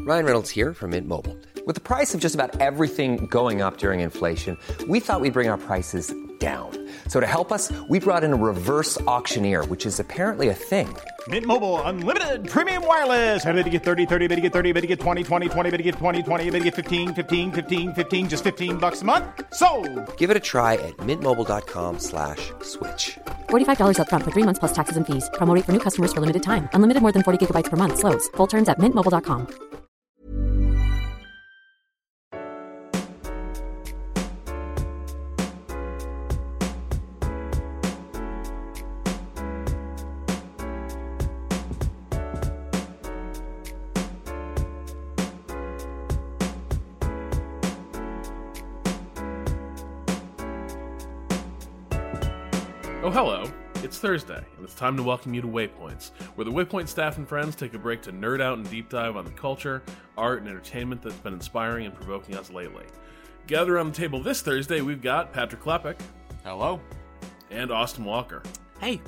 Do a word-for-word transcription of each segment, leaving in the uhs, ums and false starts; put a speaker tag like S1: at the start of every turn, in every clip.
S1: Ryan Reynolds here from Mint Mobile. With the price of just about everything going up during inflation, we thought we'd bring our prices down. So to help us, we brought in a reverse auctioneer, which is apparently a thing.
S2: Mint Mobile Unlimited Premium Wireless. How to get thirty, thirty, how to get thirty, how to get twenty, twenty, twenty, how to get twenty, twenty, how to get fifteen, fifteen, fifteen, fifteen, just fifteen bucks a month? Sold!
S1: Give it a try at mintmobile.com slash switch.
S3: forty-five dollars up front for three months plus taxes and fees. Promo rate for new customers for limited time. Unlimited more than forty gigabytes per month. Slows full terms at mint mobile dot com.
S4: Oh, hello. It's Thursday, and it's time to welcome you to Waypoints, where the Waypoint staff and friends take a break to nerd out and deep dive on the culture, art, and entertainment that's been inspiring and provoking us lately. Gathered around the table this Thursday, we've got Patrick Klepek.
S5: Hello.
S4: And Austin Walker.
S5: Hey.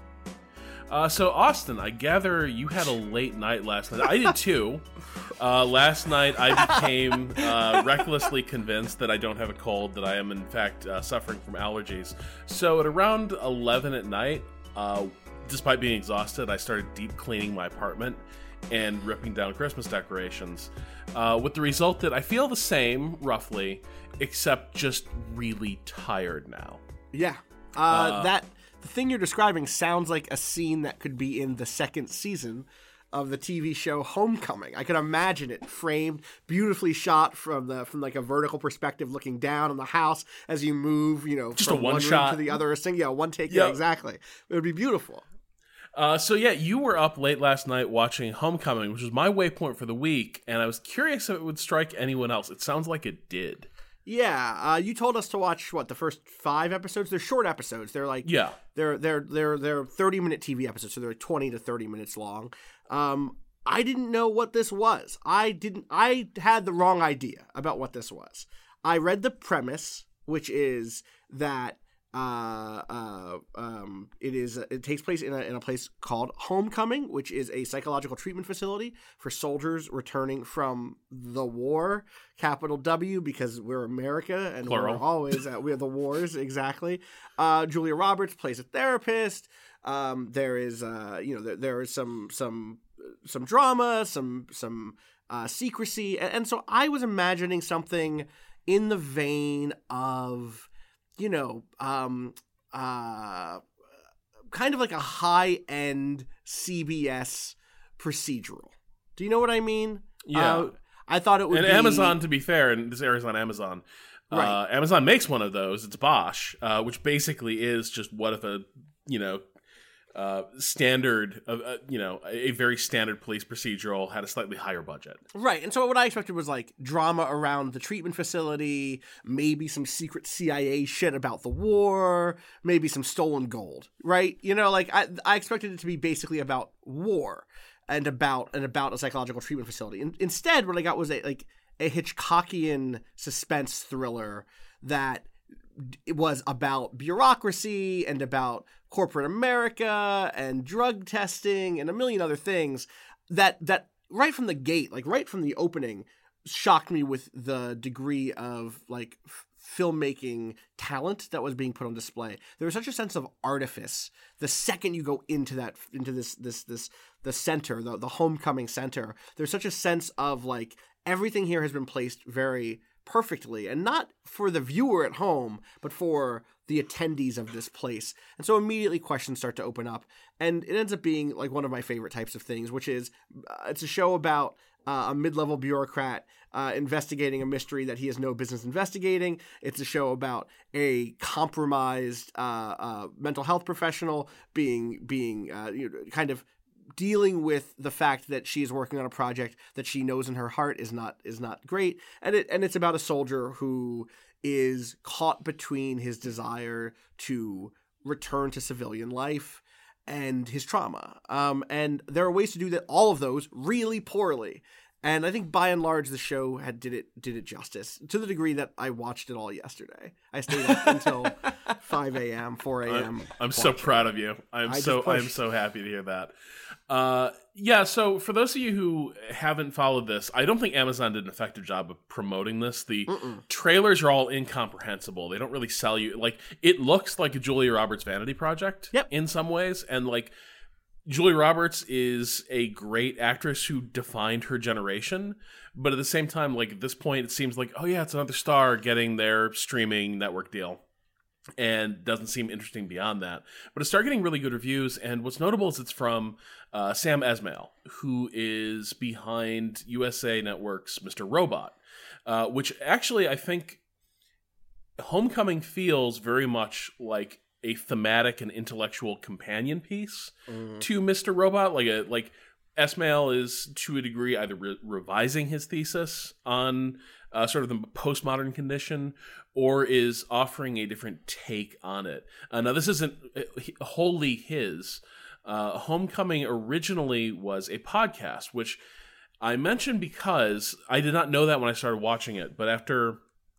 S4: Uh, so, Austin, I gather you had a late night last night. I did too. Uh, last night, I became uh, recklessly convinced that I don't have a cold, that I am, in fact, uh, suffering from allergies. So, at around eleven at night, uh, despite being exhausted, I started deep cleaning my apartment and ripping down Christmas decorations, uh, with the result that I feel the same, roughly, except just really tired now.
S5: Yeah. Uh, uh, that... The thing you're describing sounds like a scene that could be in the second season of the T V show Homecoming. I could imagine it framed, beautifully shot from the from like a vertical perspective, looking down on the house as you move, you know,
S4: just
S5: from
S4: a one,
S5: one
S4: shot
S5: room to the other. Thing, yeah, one take.
S4: Yep.
S5: Yeah, exactly. It would be beautiful.
S4: Uh, so yeah, you were up late last night watching Homecoming, which was my waypoint for the week, and I was curious if it would strike anyone else. It sounds like it did.
S5: Yeah, uh, you told us to watch what the first five episodes. They're short episodes. They're like
S4: yeah,
S5: they're they're they're they're thirty minute T V episodes, so they're twenty to thirty minutes long. Um, I didn't know what this was. I didn't. I had the wrong idea about what this was. I read the premise, which is that uh, uh, um, it is it takes place in a in a place called Homecoming, which is a psychological treatment facility for soldiers returning from the war. Capital W, because we're America and
S4: Plural.
S5: we're always at we're the wars. Exactly. Uh, Julia Roberts plays a therapist. Um, there is uh, you know there, there is some some some drama, some some uh, secrecy, and, and so I was imagining something in the vein of, you know, um, uh, kind of like a high-end C B S procedural. Do you know what I mean?
S4: Yeah.
S5: Uh, I thought it would
S4: and
S5: be...
S4: Amazon, to be fair, and this airs on Amazon.
S5: Right.
S4: Uh, Amazon makes one of those. It's Bosch, uh, which basically is just what if a, you know, uh, standard, of uh, you know, a very standard police procedural had a slightly higher budget.
S5: Right. And so what I expected was like drama around the treatment facility, maybe some secret C I A shit about the war, maybe some stolen gold, right? You know, like I, I expected it to be basically about war and about and about a psychological treatment facility. And instead, what I got was a like a Hitchcockian suspense thriller that it was about bureaucracy and about corporate America and drug testing and a million other things that that right from the gate, like right from the opening, shocked me with the degree of like f- filmmaking talent that was being put on display. There was such a sense of artifice the second you go into that into this this this the center, the the Homecoming center. There's such a sense of like everything here has been placed very perfectly, and not for the viewer at home, but for the attendees of this place. And so immediately questions start to open up, and it ends up being like one of my favorite types of things, which is uh, it's a show about uh, a mid-level bureaucrat uh, investigating a mystery that he has no business investigating. It's a show about a compromised uh, uh, mental health professional being being uh, you know, kind of dealing with the fact that she is working on a project that she knows in her heart is not is not great, and it and it's about a soldier who is caught between his desire to return to civilian life and his trauma. Um, and there are ways to do that, all of those really poorly. And I think by and large the show had did it did it justice to the degree that I watched it all yesterday. I stayed up until five a.m., four a.m.
S4: I'm, I'm so proud of you. I'm
S5: I
S4: so
S5: just pushed.
S4: I'm so happy to hear that. Uh, yeah, so for those of you who haven't followed this, I don't think Amazon did an effective job of promoting this. The Mm-mm. trailers are all incomprehensible. They don't really sell you. Like, it looks like a Julia Roberts vanity project
S5: yep.
S4: in some ways, and like Julia Roberts is a great actress who defined her generation, but at the same time, like at this point, it seems like, oh yeah, it's another star getting their streaming network deal. And doesn't seem interesting beyond that. But it started getting really good reviews, and what's notable is it's from uh, Sam Esmail, who is behind U S A Network's Mister Robot, uh, which actually I think Homecoming feels very much like a thematic and intellectual companion piece mm. to Mister Robot. Like a like Esmail is to a degree either re- revising his thesis on uh, sort of the postmodern condition, or is offering a different take on it. Uh, now, this isn't wholly his. Uh, Homecoming originally was a podcast, which I mentioned because I did not know that when I started watching it. But after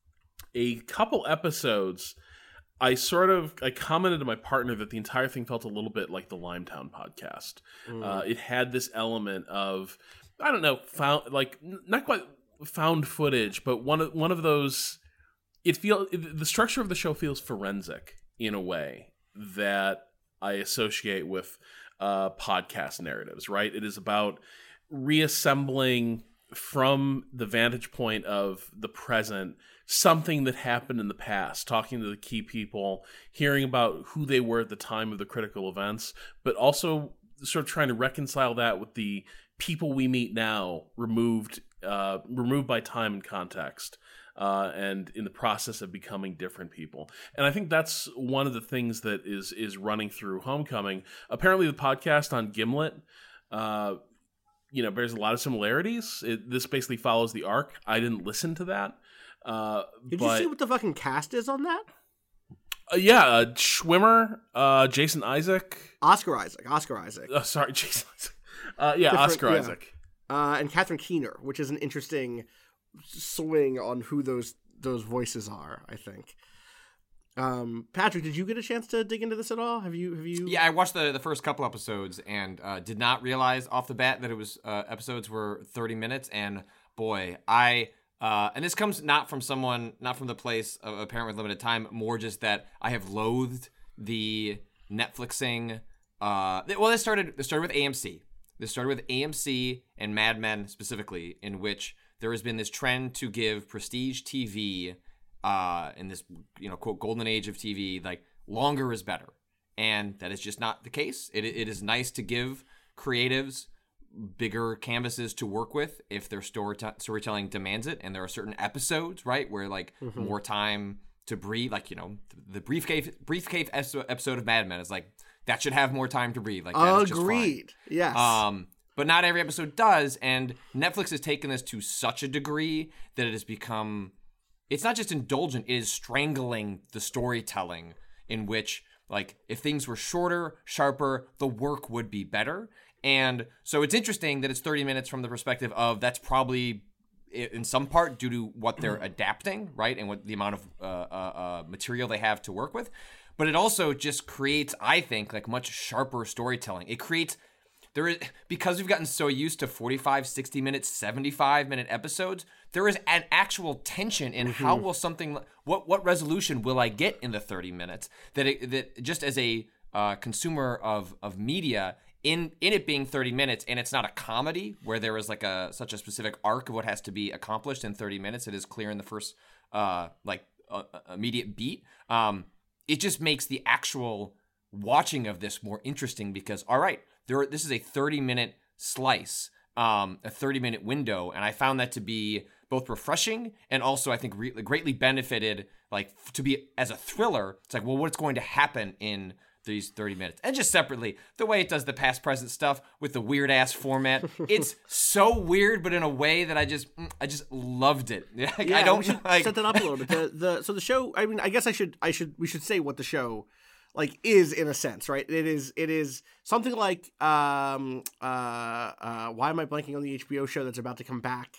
S4: a couple episodes, I sort of I commented to my partner that the entire thing felt a little bit like the Limetown podcast. Mm. Uh, it had this element of, I don't know, found like not quite found footage, but one of one of those. It feel the structure of the show feels forensic in a way that I associate with uh, podcast narratives. Right? It is about reassembling from the vantage point of the present something that happened in the past, talking to the key people, hearing about who they were at the time of the critical events, but also sort of trying to reconcile that with the people we meet now, removed uh, removed by time and context, uh, and in the process of becoming different people. And I think that's one of the things that is is running through Homecoming. Apparently, the podcast on Gimlet, uh, you know, bears a lot of similarities. It, this basically follows the arc. I didn't listen to that. Uh,
S5: Did
S4: but,
S5: you see what the fucking cast is on that?
S4: Uh, yeah, uh, Schwimmer, uh, Jason Isaac,
S5: Oscar Isaac, Oscar Isaac.
S4: Uh, sorry, Jason Isaac. Uh, yeah,
S5: Different,
S4: Oscar
S5: yeah.
S4: Isaac.
S5: Uh, and Catherine Keener, which is an interesting swing on who those those voices are, I think. Um, Patrick, did you get a chance to dig into this at all? Have you? Have you?
S6: Yeah, I watched the, the first couple episodes and uh, did not realize off the bat that it was uh, episodes were thirty minutes. And boy, I uh, and this comes not from someone, not from the place of a parent with limited time, more just that I have loathed the Netflixing. Uh, well, this started. This started with A M C. This started with A M C and Mad Men specifically, in which there has been this trend to give prestige T V, uh, in this, you know, quote, golden age of T V, like longer is better. And that is just not the case. It It is nice to give creatives bigger canvases to work with if their story t- storytelling demands it. And there are certain episodes, right, where like mm-hmm. more time to breathe, like, you know, the briefcase, briefcase episode of Mad Men is like, that should have more time to breathe. Like, that is just
S5: Agreed.
S6: fine.
S5: Yes.
S6: Um, but not every episode does, and Netflix has taken this to such a degree that it has become, it's not just indulgent, it is strangling the storytelling, in which, like, if things were shorter, sharper, the work would be better. And so it's interesting that it's thirty minutes from the perspective of that's probably in some part due to what they're adapting, right, and what the amount of uh, uh, uh, material they have to work with. But it also just creates, I think, like much sharper storytelling. It creates, there is, because we've gotten so used to forty-five, sixty minutes, seventy-five minute episodes, there is an actual tension in mm-hmm. how will something, what what resolution will I get in the thirty minutes? That it, that just as a uh, consumer of of media, in in it being thirty minutes, and it's not a comedy where there is like a such a specific arc of what has to be accomplished in thirty minutes. It is clear in the first uh, like uh, immediate beat. Um, It just makes the actual watching of this more interesting because, all right, there this is a thirty-minute slice, um, a thirty-minute window, and I found that to be both refreshing and also, I think, re- greatly benefited, like, to be as a thriller. It's like, well, what's going to happen in these thirty minutes? And just separately, the way it does the past-present stuff with the weird-ass format, it's so weird, but in a way that I just, I just loved it. Like,
S5: yeah,
S6: I don't
S5: we should
S6: like,
S5: set that up a little bit. The, the so the show. I mean, I guess I should, I should, we should say what the show, like, is in a sense, right? It is, it is something like, um, uh, uh, why am I blanking on the H B O show that's about to come back?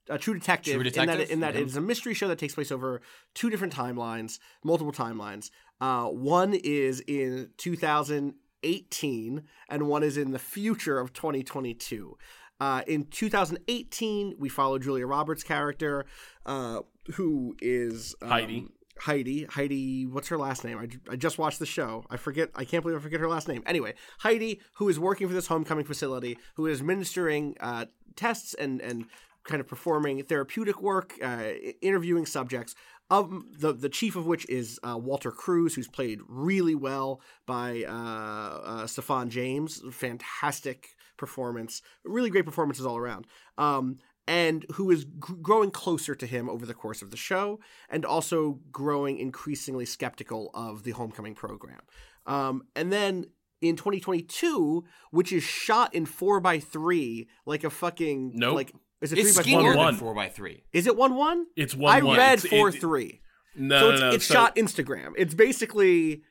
S5: uh, True Detective.
S6: True
S5: In that,
S6: Detective?
S5: in that
S6: Yeah.
S5: it is a mystery show that takes place over two different timelines, multiple timelines. Uh, one is in two thousand eighteen, and one is in the future of twenty twenty-two. Uh, in two thousand eighteen, we follow Julia Roberts' character, uh, who is um,
S4: Heidi.
S5: Heidi. Heidi, what's her last name? I, ju- I just watched the show. I forget. I can't believe I forget her last name. Anyway, Heidi, who is working for this homecoming facility, who is administering uh, tests and and kind of performing therapeutic work, uh, interviewing subjects. Of the the chief of which is uh, Walter Cruz, who's played really well by uh, uh, Stefan James. Fantastic performance, really great performances all around. Um, and who is g- growing closer to him over the course of the show, and also growing increasingly skeptical of the homecoming program. Um, and then in twenty twenty-two, which is shot in four by three, like a fucking
S4: Nope.
S5: like. Is it
S6: It's
S5: three by
S6: skinnier
S5: four?
S4: One.
S6: than four by three.
S5: Is it one one?
S4: It's one
S5: I
S4: one.
S5: read
S4: It's-
S5: four
S4: it-
S5: three.
S4: No,
S5: So
S4: no,
S5: it's,
S4: no.
S5: it's
S4: so,
S5: shot Instagram. It's basically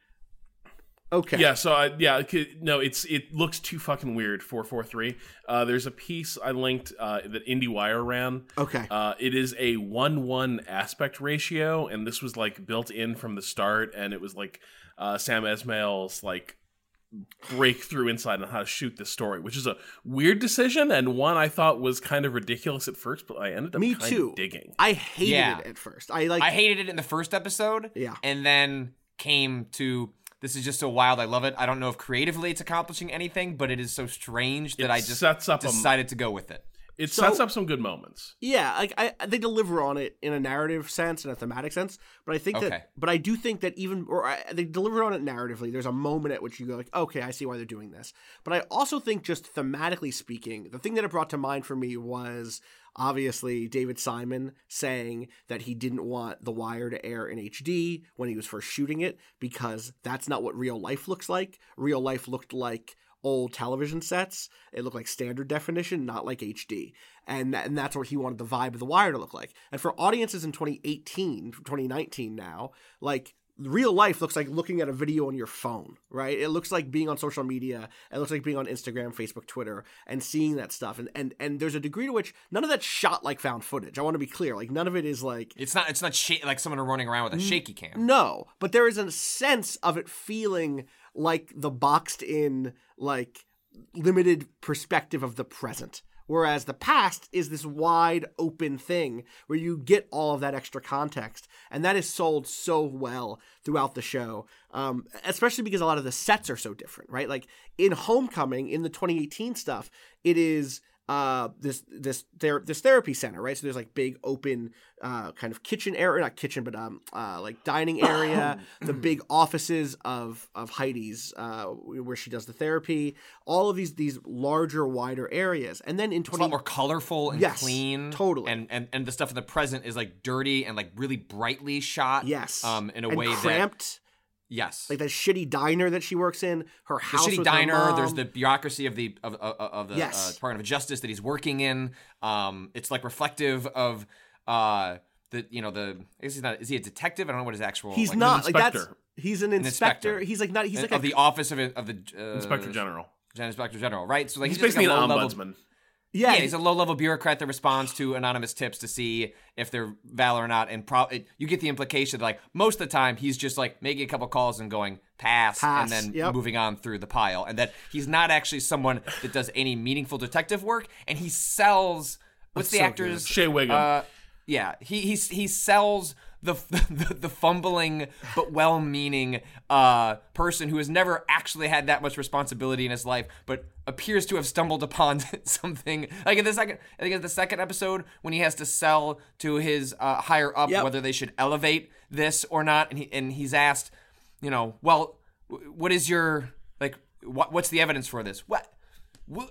S5: okay.
S4: Yeah, so I, yeah, it could- no, it's it looks too fucking weird. Four four three. Uh, there's a piece I linked uh, that IndieWire ran.
S5: Okay.
S4: Uh, it is a one one aspect ratio, and this was like built in from the start, and it was like uh, Sam Esmail's like breakthrough insight on how to shoot this story, which is a weird decision and one I thought was kind of ridiculous at first, but I ended up
S5: Me
S4: kind
S5: too.
S4: of digging.
S5: I hated
S6: Yeah.
S5: it at first. I like.
S6: I hated it in the first episode.
S5: Yeah.
S6: And then came to this is just so wild. I love it. I don't know if creatively it's accomplishing anything, but it is so strange that
S4: It
S6: I just
S4: sets up a-
S6: decided to go with it.
S4: It
S5: So-
S4: sets up some good moments.
S5: Yeah, like I, they deliver on it in a narrative sense and a thematic sense, but I think
S6: Okay.
S5: that, but I do think that even, or I, they deliver on it narratively. There's a moment at which you go like, okay, I see why they're doing this. But I also think, just thematically speaking, the thing that it brought to mind for me was obviously David Simon saying that he didn't want The Wire to air in H D when he was first shooting it because that's not what real life looks like. Real life looked like old television sets. It looked like standard definition, not like H D. And, and that's what he wanted the vibe of The Wire to look like. And for audiences in twenty eighteen, twenty nineteen now, like, real life looks like looking at a video on your phone, right? It looks like being on social media. It looks like being on Instagram, Facebook, Twitter, and seeing that stuff. And and and there's a degree to which none of that's shot like found footage. I want to be clear. Like, none of it is like,
S6: It's not it's not sh- like someone running around with a shaky cam.
S5: no, but there is a sense of it feeling like the boxed in, like, limited perspective of the present. Whereas the past is this wide open thing where you get all of that extra context. And that is sold so well throughout the show, um, especially because a lot of the sets are so different, right? Like in Homecoming, in the twenty eighteen stuff, it is uh, this this ther- this therapy center, right? So there's like big open uh, kind of kitchen area, not kitchen, but um, uh, like dining area, the big offices of of Heidi's uh, where she does the therapy, all of these these larger, wider areas, and then in
S6: It's a
S5: twenty
S6: lot more colorful and
S5: Yes,
S6: clean.
S5: totally.
S6: And, and and the stuff in the present is like dirty and like really brightly shot.
S5: yes,
S6: Um, in a
S5: and
S6: way that
S5: cramped.
S6: yes.
S5: Like that shitty diner that she works in, her
S6: the
S5: house
S6: shitty
S5: with her
S6: diner.
S5: mom.
S6: There's the bureaucracy of the of of, of the
S5: Yes.
S6: uh, Department of Justice that he's working in. Um, it's like reflective of uh the you know the I guess he's not is he a detective? I don't know what his actual
S5: He's
S6: like,
S5: not like that's
S4: inspector.
S5: he's an inspector.
S6: inspector.
S5: He's like not he's like
S6: of
S5: a,
S6: the office of of the uh,
S4: Inspector General.
S6: Inspector General, right? So like
S4: He's,
S6: he's, just
S4: basically
S6: like a
S4: an
S6: low-level-
S4: ombudsman.
S5: yeah,
S6: Yeah, he's a low-level bureaucrat that responds to anonymous tips to see if they're valid or not. And pro- it, you get the implication that, like, most of the time, he's just, like, making a couple calls and going, pass,
S5: Pass,
S6: and then
S5: yep.
S6: moving on through the pile. And that he's not actually someone that does any meaningful detective work. And he sells... What's the
S5: so
S6: actor's...
S4: Shea Wiggum.
S6: Uh, yeah, he, he, he sells... The, the the fumbling but well-meaning uh, person who has never actually had that much responsibility in his life, but appears to have stumbled upon something. Like in the second, I think in the second episode when he has to sell to his uh, higher up
S5: Yep.
S6: whether they should elevate this or not, and he and he's asked, you know, well, what is your like, what what's the evidence for this? What what.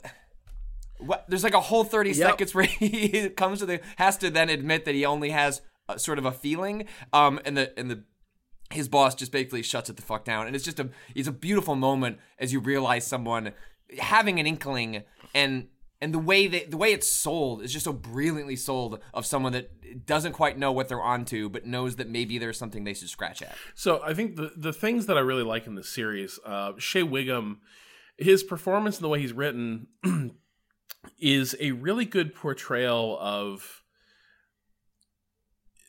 S6: What? There's like a whole thirty
S5: Yep.
S6: seconds where he comes to the has to then admit that he only has a, sort of a feeling, um, and the and the his boss just basically shuts it the fuck down, and it's just a it's a beautiful moment as you realize someone having an inkling, and and the way that the way it's sold is just so brilliantly sold of someone that doesn't quite know what they're onto, but knows that maybe there's something they should scratch at.
S4: So I think the the things that I really like in this series, uh, Shea Wiggum, his performance and the way he's written is a really good portrayal of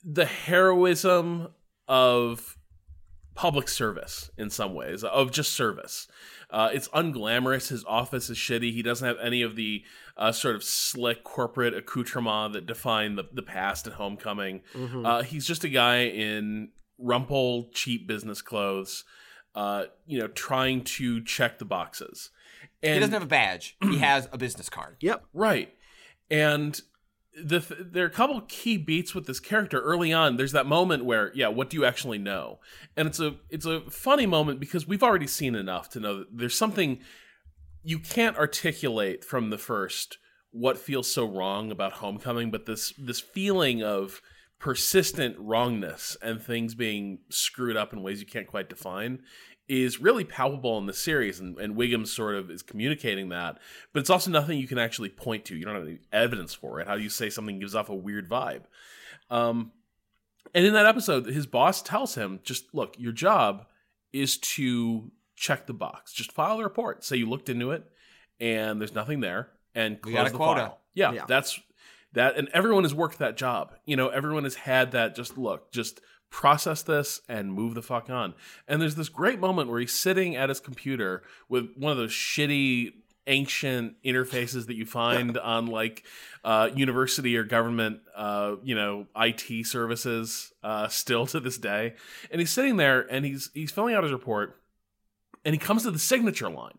S4: the heroism of public service in some ways, of just service. Uh, it's unglamorous. His office is shitty. He doesn't have any of the uh, sort of slick corporate accoutrement that define the, the past at Homecoming. Mm-hmm. Uh, he's just a guy in rumple, cheap business clothes, uh, you know, trying to check the boxes. And
S6: he doesn't have a badge. He has a business card.
S5: Yep.
S4: Right. And the th- there are a couple key beats with this character early on. There's that moment where, yeah, what do you actually know? And it's a it's a funny moment because we've already seen enough to know that there's something you can't articulate from the first what feels so wrong about Homecoming, but this this feeling of persistent wrongness and things being screwed up in ways you can't quite define is really palpable in the series, and, and Wiggum sort of is communicating that, but it's also nothing you can actually point to. You don't have any evidence for it. How do you say something gives off a weird vibe? Um, and in that episode, his boss tells him, just look, your job is to check the box. Just file the report. Say you looked into it, and there's nothing there, and close
S6: We got a
S4: the
S6: quota.
S4: file. Yeah,
S5: Yeah.
S4: that's that, and everyone has worked that job. You know, everyone has had that, just look, just process this and move the fuck on. And there's this great moment where he's sitting at his computer with one of those shitty ancient interfaces that you find on like uh, university or government, uh, you know, I T services uh, still to this day. And he's sitting there and he's he's filling out his report, and he comes to the signature line,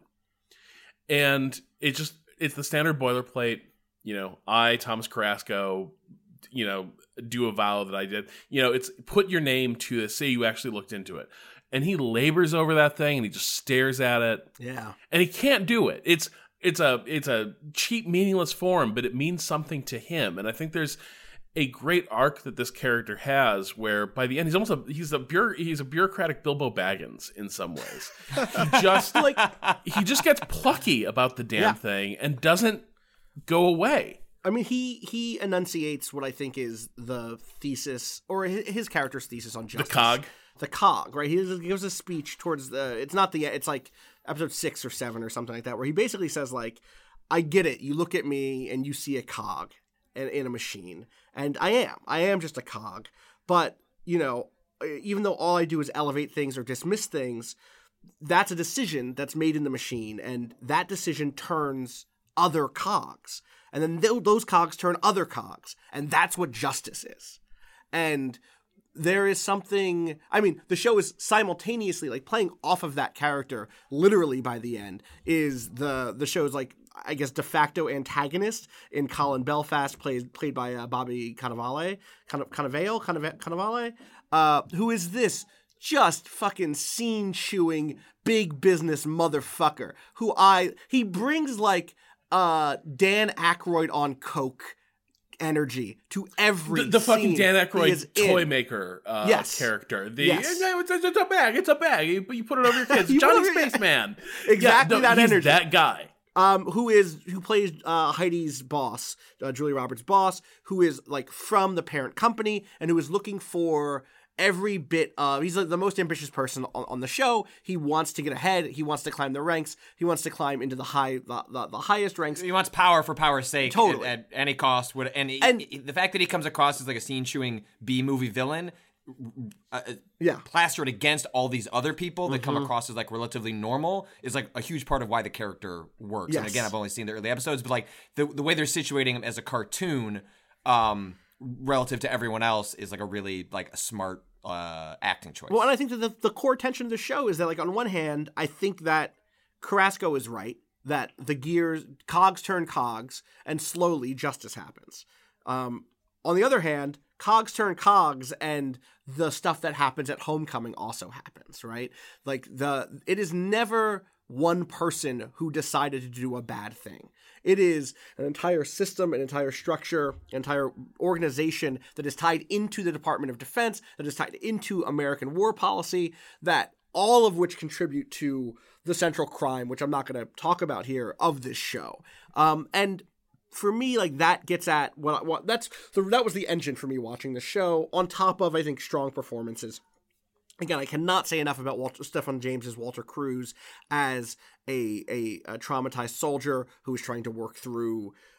S4: and it just it's the standard boilerplate. You know, I, Thomas Carrasco, you know, do a vow that I did. You know, it's put your name to this, say you actually looked into it. And he labors over that thing and he just stares at it.
S5: Yeah.
S4: And he can't do it. It's it's a it's a cheap, meaningless form, but it means something to him. And I think there's a great arc that this character has where by the end he's almost a he's a bureau, he's a bureaucratic Bilbo Baggins in some ways. He just like he just gets plucky about the damn
S5: Yeah.
S4: thing and doesn't go away.
S5: I mean, he he enunciates what I think is the thesis, or his, his character's thesis on justice.
S4: The cog.
S5: The cog, right? He gives a speech towards the. It's not the. It's like episode six or seven or something like that, where he basically says like, "I get it. You look at me and you see a cog in, in a machine, and I am. I am just a cog. But you know, even though all I do is elevate things or dismiss things, that's a decision that's made in the machine, and that decision turns other cogs." And then th- those cogs turn other cogs. And that's what justice is. And there is something, I mean, the show is simultaneously like playing off of that character literally by the end is the, the show's like, I guess, de facto antagonist in Colin Belfast, played played by uh, Bobby Cannavale, Cannavale, Cannavale, uh, who is this just fucking scene-chewing big business motherfucker who I, he brings like, uh Dan Aykroyd on coke energy to every
S4: the, the fucking
S5: scene
S4: Dan
S5: he
S4: Aykroyd
S5: is
S4: toy
S5: in.
S4: maker uh,
S5: Yes.
S4: character. The
S5: Yes.
S4: it's, it's, it's a bag, it's a bag. You, you put it over your kids.
S5: You put
S4: Johnny
S5: it over-
S4: Spaceman.
S5: Exactly
S4: Yeah, no,
S5: that
S4: he's
S5: energy.
S4: that guy.
S5: Um, who is who plays uh, Heidi's boss, uh, Julia Roberts' boss, who is like from the parent company and who is looking for every bit of. He's like, the most ambitious person on, on the show. He wants to get ahead. He wants to climb the ranks. He wants to climb into the high, the, the, the highest ranks.
S6: He wants power for power's sake
S5: Totally.
S6: at, at any cost. Would and, he-
S5: And-
S6: he- the fact that he comes across as like a scene-chewing B-movie villain, uh,
S5: Yeah.
S6: plastered against all these other people that come across as like relatively normal, is like a huge part of why the character works. And
S5: Yes.
S6: again, I've only seen the early episodes, but like the the way they're situating him as a cartoon, um, relative to everyone else, is like a really like a smart uh acting choice.
S5: Well, and I think that the, the core tension of the show is that, like, on one hand, I think that Carrasco is right, that the gears, cogs turn cogs, and slowly justice happens. Um, on the other hand, cogs turn cogs, and the stuff that happens at Homecoming also happens, right? Like, the it is never one person who decided to do a bad thing. It is an entire system, an entire structure, an entire organization that is tied into the Department of Defense, that is tied into American war policy, that all of which contribute to the central crime, which I'm not going to talk about here, of this show. Um, and for me, like, that gets at what, what that's the, that was the engine for me watching the show, on top of, I think, strong performances. Again, I cannot say enough about Walter, Stephen James's Walter Cruz as a, a, a traumatized soldier who is trying to work through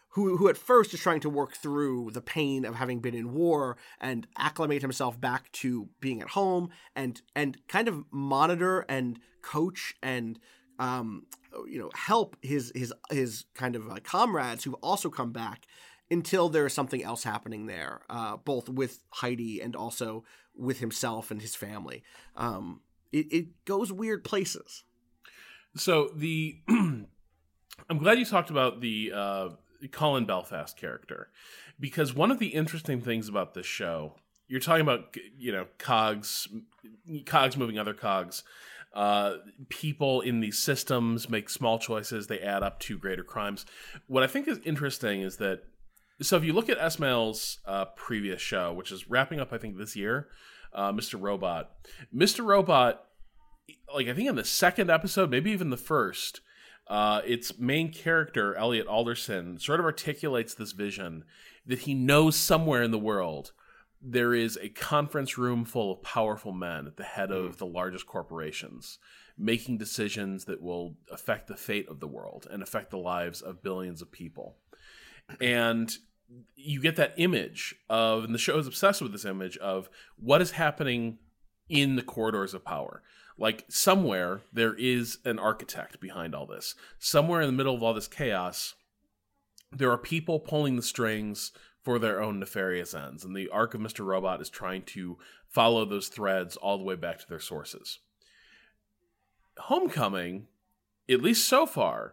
S5: who who at first is trying to work through the pain of having been in war and acclimate himself back to being at home and and kind of monitor and coach and um you know help his his his kind of uh, comrades who've also come back until there is something else happening there, uh, both with Heidi and also with himself and his family. Um, it, it goes weird places.
S4: So the I'm glad you talked about the uh, Colin Belfast character, because one of the interesting things about this show, you're talking about, you know, cogs, cogs moving other cogs. Uh, people in these systems make small choices, they add up to greater crimes. What I think is interesting is that, so if you look at Esmail's uh, previous show, which is wrapping up, I think, this year, uh, Mister Robot. Mister Robot, like I think in the second episode, maybe even the first, uh, its main character, Elliot Alderson, sort of articulates this vision that he knows somewhere in the world there is a conference room full of powerful men at the head of the largest corporations, making decisions that will affect the fate of the world and affect the lives of billions of people. And you get that image of, and the show is obsessed with this image of what is happening in the corridors of power. Like somewhere there is an architect behind all this. Somewhere in the middle of all this chaos, there are people pulling the strings for their own nefarious ends. And the arc of Mister Robot is trying to follow those threads all the way back to their sources. Homecoming, at least so far,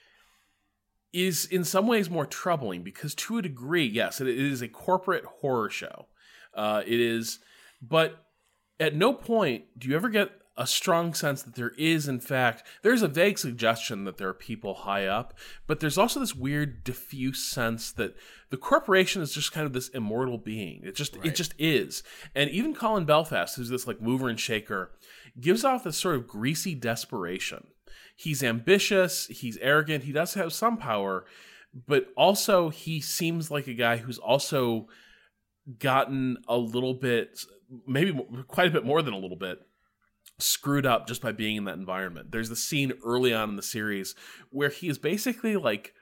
S4: is in some ways more troubling because to a degree, yes, it is a corporate horror show. Uh, it is, but at no point do you ever get a strong sense that there is, in fact, there's a vague suggestion that there are people high up, but there's also this weird diffuse sense that the corporation is just kind of this immortal being. It just, right. it just is. And even Colin Belfast, who's this like mover and shaker, gives off this sort of greasy desperation. He's ambitious, he's arrogant, he does have some power, but also he seems like a guy who's also gotten a little bit, maybe quite a bit more than a little bit, screwed up just by being in that environment. There's the scene early on in the series where he is basically like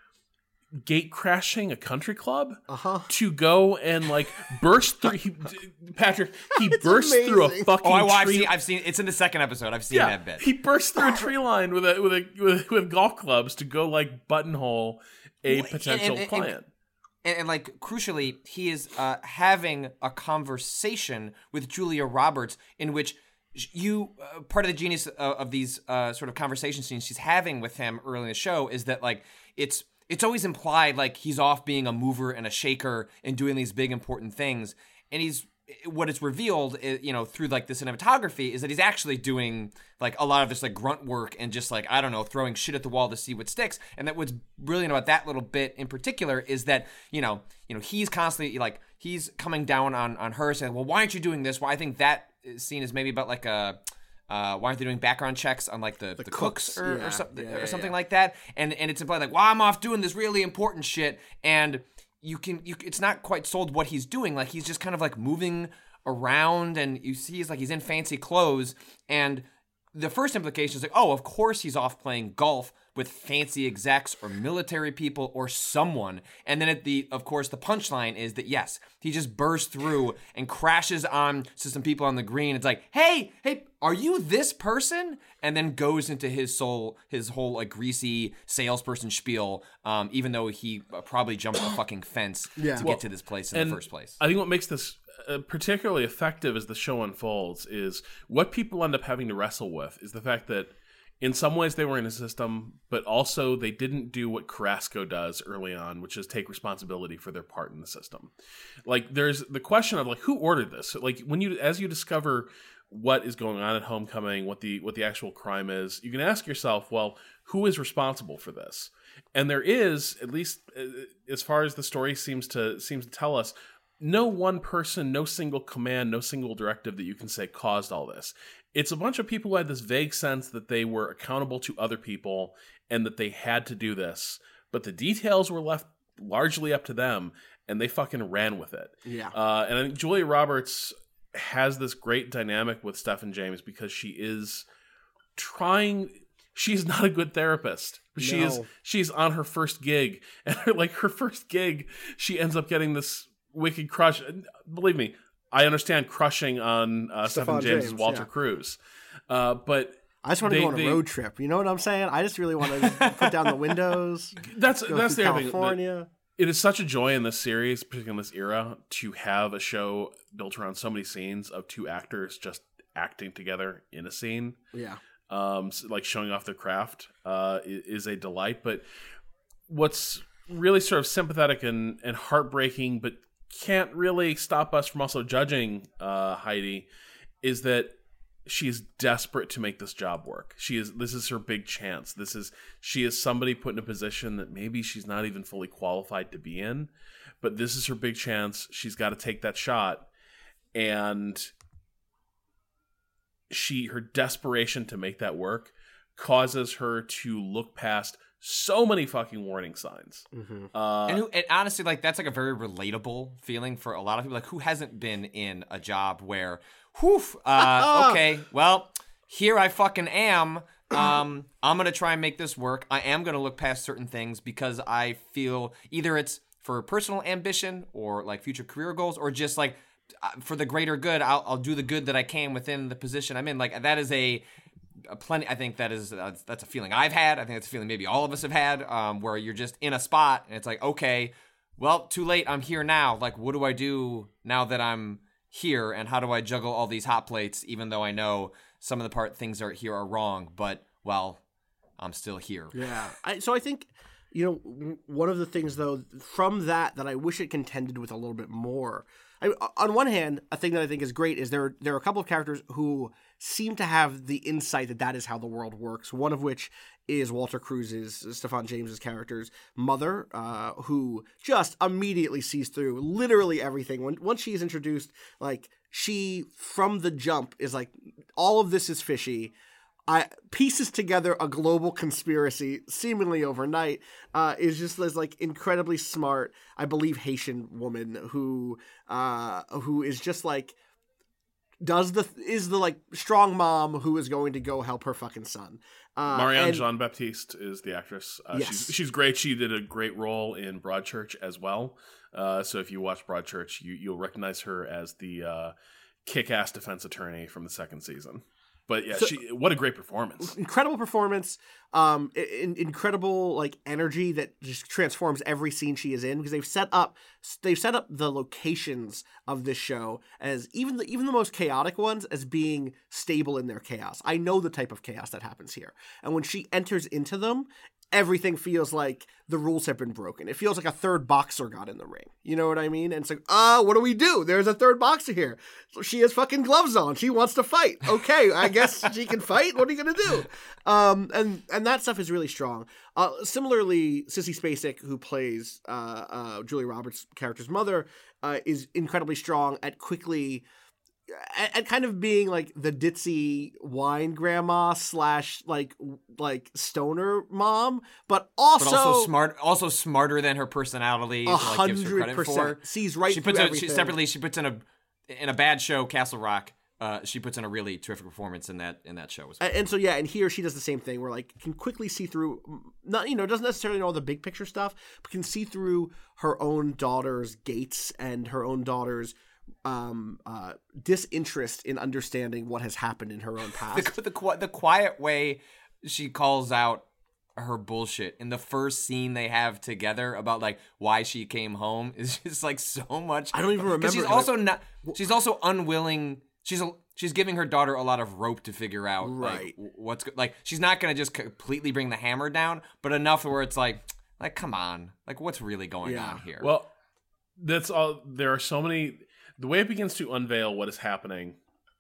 S4: gate crashing a country club uh-huh. to go and like burst through. He, Patrick, he burst amazing. through a fucking
S6: oh, I, well, I've
S4: tree.
S6: Seen, I've seen it's in the second episode. I've seen yeah, that bit.
S4: He burst through a tree line with a with a with, with golf clubs to go like buttonhole a well, potential and, and, client.
S6: And, and, and like crucially, he is uh, having a conversation with Julia Roberts in which. You uh, part of the genius of, of these uh, sort of conversation scenes she's having with him early in the show is that like it's it's always implied like he's off being a mover and a shaker and doing these big important things, and he's what is revealed you know through like the cinematography is that he's actually doing like a lot of this like grunt work and just like I don't know throwing shit at the wall to see what sticks. And that what's brilliant about that little bit in particular is that you know you know he's constantly like he's coming down on on her saying, well, why aren't you doing this? Well, I think that scene is maybe about like a uh why aren't they doing background checks on like the, the, the cooks, cooks or, yeah, or, some, yeah, or something yeah. like that, and and it's implied like, well, I'm off doing this really important shit, and you can you it's not quite sold what he's doing. Like he's just kind of like moving around, and you see he's like he's in fancy clothes, and the first implication is like, oh, of course he's off playing golf with fancy execs or military people or someone. And then at the, of course, the punchline is that, yes, he just bursts through and crashes on to some people on the green. It's like, hey, hey, are you this person? And then goes into his soul, his whole like greasy salesperson spiel, um, even though he probably jumped a fucking fence yeah. to well, get to this place in the first place.
S4: I think what makes this uh, particularly effective as the show unfolds is what people end up having to wrestle with is the fact that in some ways they were in a system, but also they didn't do what Carrasco does early on, which is take responsibility for their part in the system. Like there's the question of like, who ordered this? Like when you, as you discover what is going on at Homecoming, what the, what the actual crime is, you can ask yourself, well, who is responsible for this? And there is, at least as far as the story seems to, seems to tell us, no one person, no single command, no single directive that you can say caused all this. It's a bunch of people who had this vague sense that they were accountable to other people and that they had to do this, but the details were left largely up to them, and they fucking ran with it.
S5: Yeah.
S4: Uh, and I think Julia Roberts has this great dynamic with Stephen James because she is trying... she's not a good therapist. She
S5: No.
S4: is she's on her first gig, and her, like her first gig, she ends up getting this wicked crush. And believe me, I understand crushing on uh, Stephen James as Walter
S5: yeah.
S4: Cruz, uh, but
S5: I just want to
S4: they-
S5: go on a
S4: they-
S5: road trip. You know what I'm saying? I just really want to put down the windows.
S4: that's
S5: Go
S4: that's
S5: through
S4: the other thing. that-
S5: California.
S4: It is such a joy in this series, particularly in this era, to have a show built around so many scenes of two actors just acting together in a scene.
S5: Yeah.
S4: Um, so, like showing off their craft uh, i- is a delight. But what's really sort of sympathetic and, and heartbreaking, but can't really stop us from also judging uh, Heidi, is that she is desperate to make this job work. She is. This is her big chance. This is. She is somebody put in a position that maybe she's not even fully qualified to be in, but this is her big chance. She's got to take that shot, and she her desperation to make that work causes her to look past so many fucking warning signs. Uh,
S6: And, who, and honestly, like that's like a very relatable feeling for a lot of people. Like, who hasn't been in a job where, whew, uh, okay, well, here I fucking am. Um, I'm gonna try and make this work. I am gonna look past certain things because I feel either it's for personal ambition or like future career goals, or just like uh, for the greater good. I'll, I'll do the good that I can within the position I'm in. Like that is a a plenty. I think that is uh, that's a feeling I've had. I think that's a feeling maybe all of us have had, um, where you're just in a spot and it's like, okay, well, too late. I'm here now. Like, what do I do now that I'm here, and how do I juggle all these hot plates, even though I know some of the part things are here are wrong, but well, I'm still here.
S5: Yeah. I, so I think, you know, w- one of the things though from that that I wish it contended with a little bit more. I, on one hand, a thing that I think is great is there there are a couple of characters who seem to have the insight that that is how the world works. One of which is Walter Cruz's, Stephan James's character's mother, uh, who just immediately sees through literally everything. When once she is introduced, like she from the jump is like, all of this is fishy. I pieces together a global conspiracy seemingly overnight. Uh, is just this like incredibly smart, I believe, Haitian woman who uh, who is just like does the is the like strong mom who is going to go help her fucking son. Uh,
S4: Marianne
S5: and-
S4: Jean Baptiste is the actress. Uh,
S5: Yes.
S4: she's she's great. She did a great role in Broadchurch as well. Uh, so if you watch Broadchurch, you you'll recognize her as the uh, kick-ass defense attorney from the second season. But yeah,
S5: So-
S4: she what a great performance.
S5: incredible performance, um, in, incredible like energy that just transforms every scene she is in, because they've set up they've set up the locations of this show as even the even the most chaotic ones as being stable in their chaos. I know the type of chaos that happens here, and when she enters into them, everything feels like the rules have been broken. It feels like a third boxer got in the ring. You know what I mean? And it's like, uh, what do we do? There's a third boxer here. So she has fucking gloves on. She wants to fight. Okay, I guess she can fight. What are you gonna do? Um, and and that stuff is really strong. Uh, similarly, Sissy Spacek, who plays uh, uh, Julia Roberts' character's mother, uh, is incredibly strong at quickly. At, at kind of being like the ditzy wine grandma slash like like stoner mom, but also,
S6: But also smart, also smarter than her personality.
S5: a
S6: like, gives her
S5: hundred
S6: credit
S5: percent
S6: for.
S5: sees right
S6: She
S5: through
S6: puts a,
S5: everything.
S6: she, separately. She puts in a in a bad show, Castle Rock. Uh, she puts in a really terrific performance in that in that show as well.
S5: And, and so yeah, and here she does the same thing, where like can quickly see through, not you know doesn't necessarily know all the big picture stuff, but can see through her own daughter's gates and her own daughter's um uh disinterest in understanding what has happened in her own past.
S6: the, the qui- the quiet way she calls out her bullshit in the first scene they have together about like why she came home is just like so much.
S5: I don't even
S6: 'cause
S5: remember
S6: She's
S5: that.
S6: also not. She's also unwilling. She's a, she's giving her daughter a lot of rope to figure out
S5: Right.
S6: like what's go- like. She's not gonna just completely bring the hammer down, but enough where it's like like come on, like what's really going
S5: Yeah.
S6: on here?
S4: Well, that's all. There are so many. The way it begins to unveil what is happening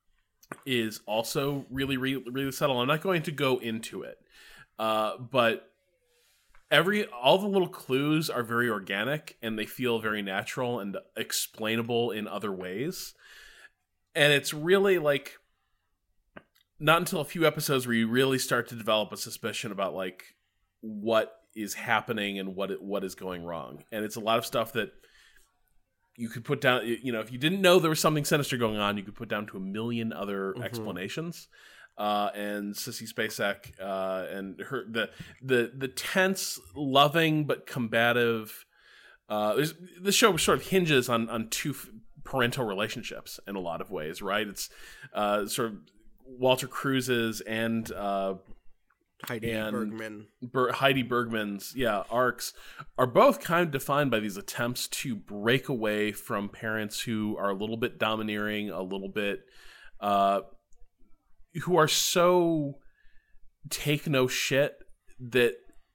S4: is also really, really, really subtle. I'm not going to go into it, uh, but every all the little clues are very organic and they feel very natural and explainable in other ways. And it's really like not until a few episodes where you really start to develop a suspicion about like what is happening and what it, what is going wrong. And it's a lot of stuff that you could put down, you know, if you didn't know there was something sinister going on, you could put down to a million other
S5: Mm-hmm.
S4: explanations. uh, and Sissy Spacek, uh, and her the the the tense, loving but combative. Uh, the show sort of hinges on on two parental relationships in a lot of ways, right? It's uh, sort of Walter Cruz's and uh,
S5: Heidi
S4: and
S5: Bergman.
S4: Ber- Heidi Bergman's, yeah, arcs are both kind of defined by these attempts to break away from parents who are a little bit domineering, a little bit, uh, who are so take no shit that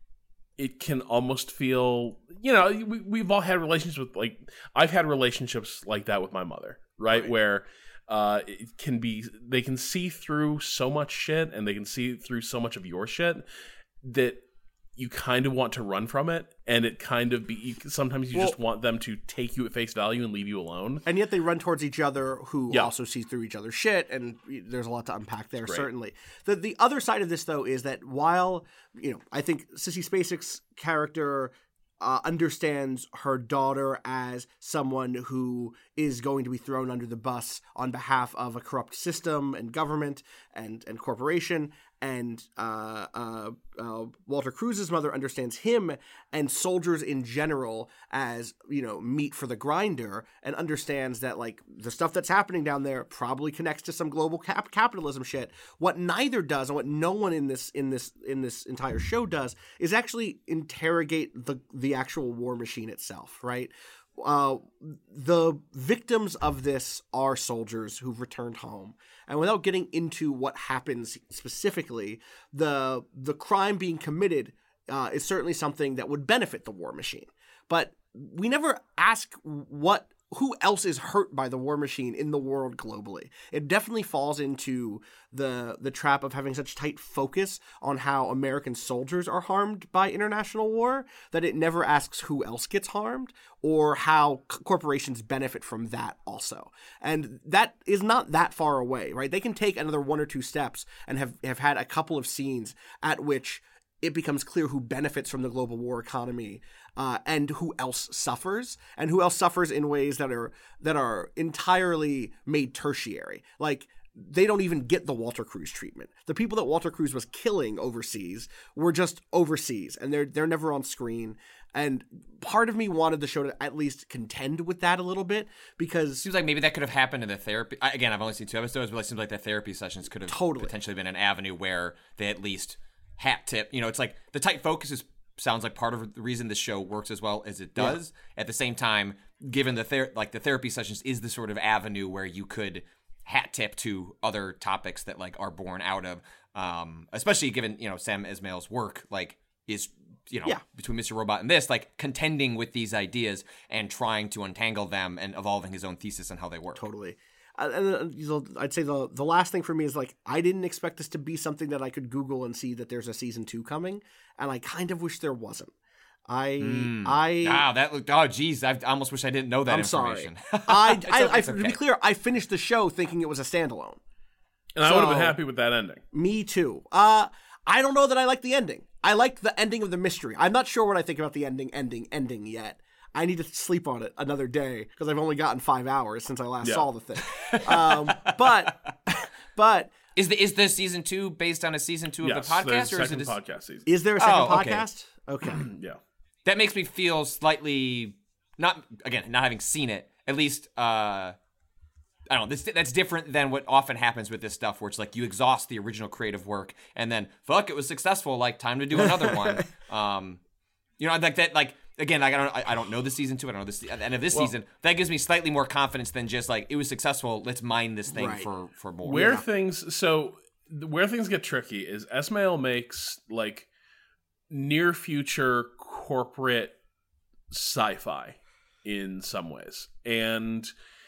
S4: it can almost feel, you know, we, we've all had relationships with, like, I've had relationships like that with my mother, right? right. Where uh, it can be, they can see through so much shit and they can see through so much of your shit that you kind of want to run from it. And it kind of be, you, sometimes you well, just want them to take you at face value and leave you alone.
S5: And yet they run towards each other who
S4: yeah.
S5: also see through each other's shit. And there's a lot to unpack there, certainly. The the other side of this, though, is that while, you know, I think Sissy Spacek's character uh, understands her daughter as someone who is going to be thrown under the bus on behalf of a corrupt system and government and, and corporation. And uh, uh, uh, Walter Cruz's mother understands him and soldiers in general as, you know, meat for the grinder, and understands that, like, the stuff that's happening down there probably connects to some global cap- capitalism shit. What neither does, and what no one in this in this in this entire show does, is actually interrogate the the actual war machine itself, right? Uh, the victims of this are soldiers who've returned home. And without getting into what happens specifically, the the crime being committed uh, is certainly something that would benefit the war machine. But we never ask what who else is hurt by the war machine in the world globally. It definitely falls into the the trap of having such tight focus on how American soldiers are harmed by international war that it never asks who else gets harmed or how c- corporations benefit from that also. And that is not that far away, right? They can take another one or two steps and have, have had a couple of scenes at which it becomes clear who benefits from the global war economy uh, and who else suffers, and who else suffers in ways that are that are entirely made tertiary. Like, they don't even get the Walter Cruz treatment. The people that Walter Cruz was killing overseas were just overseas, and they're they're never on screen. And part of me wanted the show to at least contend with that a little bit, because
S6: seems like maybe that could have happened in the therapy. I, again, I've only seen two episodes, but it seems like the therapy sessions could have
S5: totally.
S6: potentially been an avenue where they at least hat tip. You know, it's like the tight focus is sounds like part of the reason this show works as well as it does. Yeah. At the same time, given the ther- like the therapy sessions is the sort of avenue where you could hat tip to other topics that like are born out of, um, especially given, you know, Sam Esmail's work like is, you know,
S5: yeah.
S6: between Mister Robot and this, like contending with these ideas and trying to untangle them and evolving his own thesis on how they work.
S5: Totally. Uh, and uh, I'd say the the last thing for me is, like, I didn't expect this to be something that I could Google and see that there's a season two coming, and I kind of wish there wasn't. I
S6: mm.
S5: I
S6: wow that looked oh geez I almost wish I didn't know that
S5: I'm
S6: information.
S5: Sorry. I, I, I
S6: okay.
S5: To be clear, I finished the show thinking it was a standalone,
S4: and so, I would have been happy with that ending.
S5: Me too. Uh, I don't know that I like the ending. I liked the ending of the mystery. I'm not sure what I think about the ending, ending, ending yet. I need to sleep on it another day because I've only gotten five hours since I last
S4: yeah.
S5: saw the thing. Um, but, but
S6: is the is the season two based on a season two
S4: yes,
S6: of the podcast,
S4: or
S6: is it
S4: a podcast season?
S5: Is there a second
S6: oh, okay.
S5: podcast? Okay,
S4: yeah.
S6: That makes me feel slightly not again not having seen it. At least uh, I don't know. This that's different than what often happens with this stuff, where it's like you exhaust the original creative work and then fuck, it was successful. Like, time to do another one. Um, you know, like that. Like. Again, I don't, I don't know the season two. I don't know this at the end of this well, season. That gives me slightly more confidence than just like it was successful. Let's mine this thing
S5: right.
S6: for for more.
S4: Where
S5: yeah.
S4: things so where things get tricky is Esmail makes like near future corporate sci-fi in some ways, and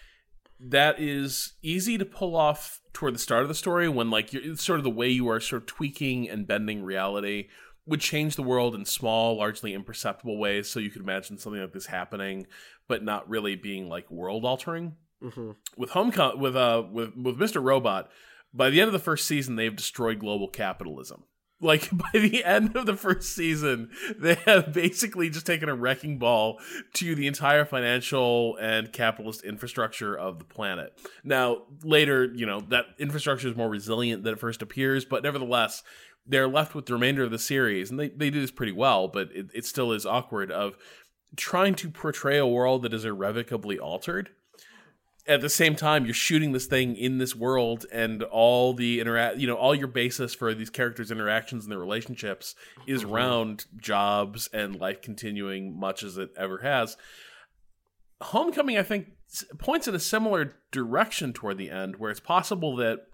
S4: that is easy to pull off toward the start of the story when like you're, it's sort of the way you are sort of tweaking and bending reality would change the world in small, largely imperceptible ways, so you could imagine something like this happening, but not really being like world altering.
S5: Mm-hmm.
S4: With Homecom- with uh with with Mister Robot, by the end of the first season, they've destroyed global capitalism, Like, by the end of the first season, they have basically just taken a wrecking ball to the entire financial and capitalist infrastructure of the planet. Now, later, you know, that infrastructure is more resilient than it first appears, but nevertheless, they're left with the remainder of the series, and they, they do this pretty well, but it, it still is awkward, of trying to portray a world that is irrevocably altered. At the same time, you're shooting this thing in this world, and all the interact, you know, all your basis for these characters' interactions and their relationships is
S5: Mm-hmm.
S4: around jobs and life continuing much as it ever has. Homecoming, I think, points in a similar direction toward the end, where it's possible that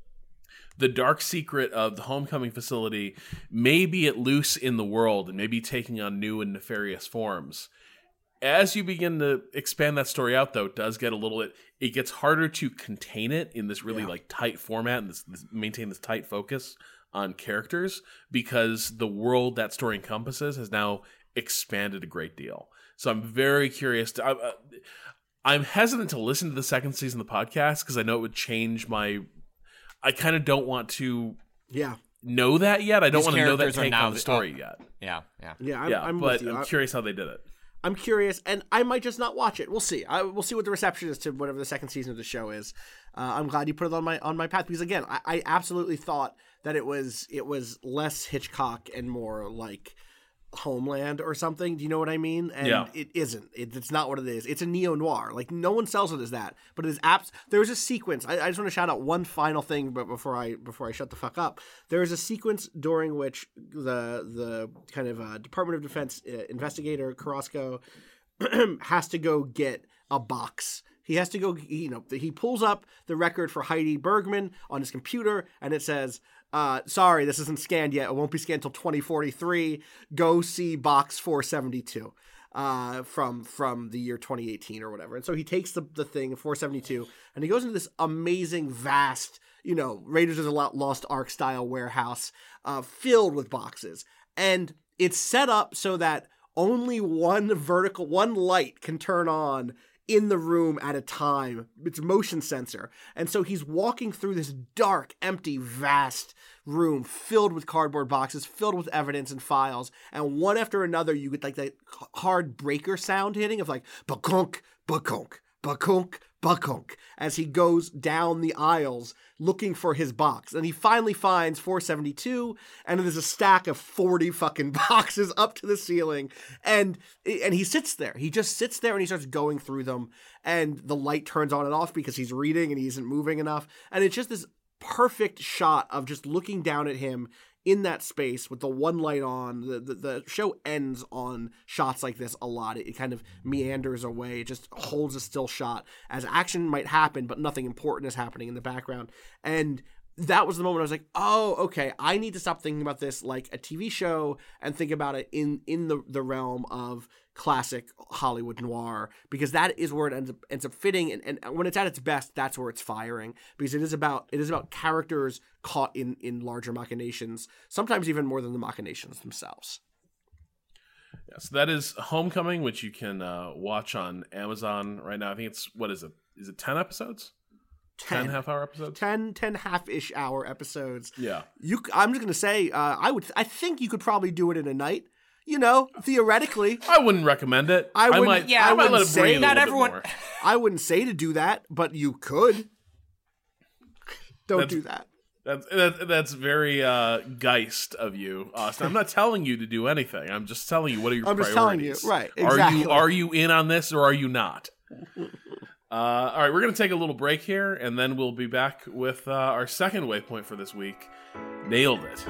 S4: the dark secret of the Homecoming facility may be at loose in the world and maybe taking on new and nefarious forms. As you begin to expand that story out, though, it does get a little bit, it gets harder to contain it in this really
S5: Yeah.
S4: like tight format and this, this, maintain this tight focus on characters, because the world that story encompasses has now expanded a great deal. So I'm very curious. To, I, uh, I'm hesitant to listen to the second season of the podcast because I know it would change my. I kind of don't want to
S5: Yeah.
S4: know that yet. I don't
S6: These
S4: want to know that
S6: characters are
S4: take
S6: now
S4: on the
S6: the-
S4: story
S6: oh.
S4: yet.
S6: Yeah, yeah.
S5: Yeah, I'm,
S4: yeah,
S5: I'm
S4: but
S5: with you.
S4: I'm
S5: I-
S4: curious how they did it.
S5: I'm curious, and I might just not watch it. We'll see. I, we'll see what the reception is to whatever the second season of the show is. Uh, I'm glad you put it on my on my path because again, I, I absolutely thought that it was it was less Hitchcock and more like Homeland or something. Do you know what I mean? And
S4: Yeah.
S5: it isn't. It, it's not what it is. It's a neo noir. Like no one sells it as that, but it is apps. There's a sequence. I, I just want to shout out one final thing, but before I before I shut the fuck up, there is a sequence during which the the kind of uh, Department of Defense uh, investigator Carrasco has to go get a box. He has to go. You know, he pulls up the record for Heidi Bergman on his computer, and it says. Uh, sorry, this isn't scanned yet. It won't be scanned till twenty forty-three. Go see box four seventy-two uh, from from the year twenty eighteen or whatever. And so he takes the, the thing, four seventy-two, and he goes into this amazing, vast, you know, Raiders of the Lost Ark style warehouse uh, filled with boxes. And it's set up so that only one vertical, one light can turn on in the room at a time. It's motion sensor. And so he's walking through this dark, empty, vast room filled with cardboard boxes, filled with evidence and files. And one after another, you get like that hard breaker sound hitting of like, bakunk, bakunk, bakunk, bakunk, as he goes down the aisles looking for his box. And he finally finds four seventy-two, and there's a stack of forty fucking boxes up to the ceiling. And and he sits there. He just sits there and he starts going through them. And the light turns on and off because he's reading and he isn't moving enough. And it's just this perfect shot of just looking down at him in that space with the one light on. The, the, the show ends on shots like this a lot. It, it kind of meanders away. It just holds a still shot as action might happen, but nothing important is happening in the background. And that was the moment I was like, oh, okay, I need to stop thinking about this like a T V show and think about it in, in the, the realm of classic Hollywood noir, because that is where it ends up ends up fitting, and, and when it's at its best, that's where it's firing, because it is about it is about characters caught in in larger machinations, sometimes even more than the machinations themselves.
S4: Yeah, so that is Homecoming, which you can uh, watch on Amazon right now. I think it's, what is it? Is it ten episodes? ten, ten half hour episodes?
S5: ten, ten half-ish hour episodes.
S4: Yeah.
S5: You, I'm just going to say, uh, I would, I think you could probably do it in a night. You know, theoretically.
S4: I wouldn't recommend it.
S5: I
S4: I,
S5: wouldn't-
S4: might,
S6: yeah,
S4: I
S6: I
S4: might let
S5: wouldn't
S4: it
S5: say
S4: breathe a
S6: not
S4: little
S6: everyone-
S4: bit more.
S5: I wouldn't say to do that, but you could. Don't
S4: That's-
S5: do that.
S4: That's that, that's very uh, Geist of you, Austin. I'm not telling you to do anything. I'm just telling you what are your
S5: I'm just telling you,
S4: priorities.
S5: right,
S4: Are
S5: exactly.
S4: you are you in on this or are you not? Uh, all right, we're gonna take a little break here, and then we'll be back with uh, our second waypoint for this week. Nailed it.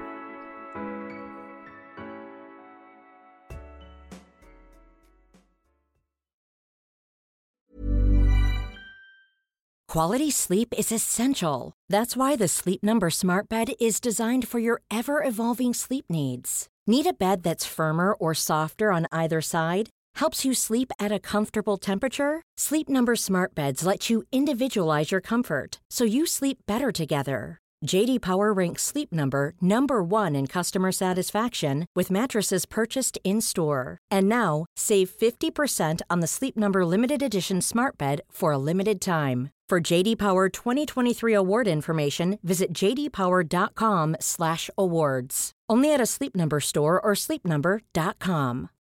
S7: Quality sleep is essential. That's why the Sleep Number Smart Bed is designed for your ever-evolving sleep needs. Need a bed that's firmer or softer on either side? Helps you sleep at a comfortable temperature? Sleep Number Smart Beds let you individualize your comfort, so you sleep better together. J D Power ranks Sleep Number number one in customer satisfaction with mattresses purchased in-store. And now, save fifty percent on the Sleep Number Limited Edition Smart Bed for a limited time. For J D Power twenty twenty-three award information, visit j d power dot com slash awards. Only at a Sleep Number store or sleep number dot com.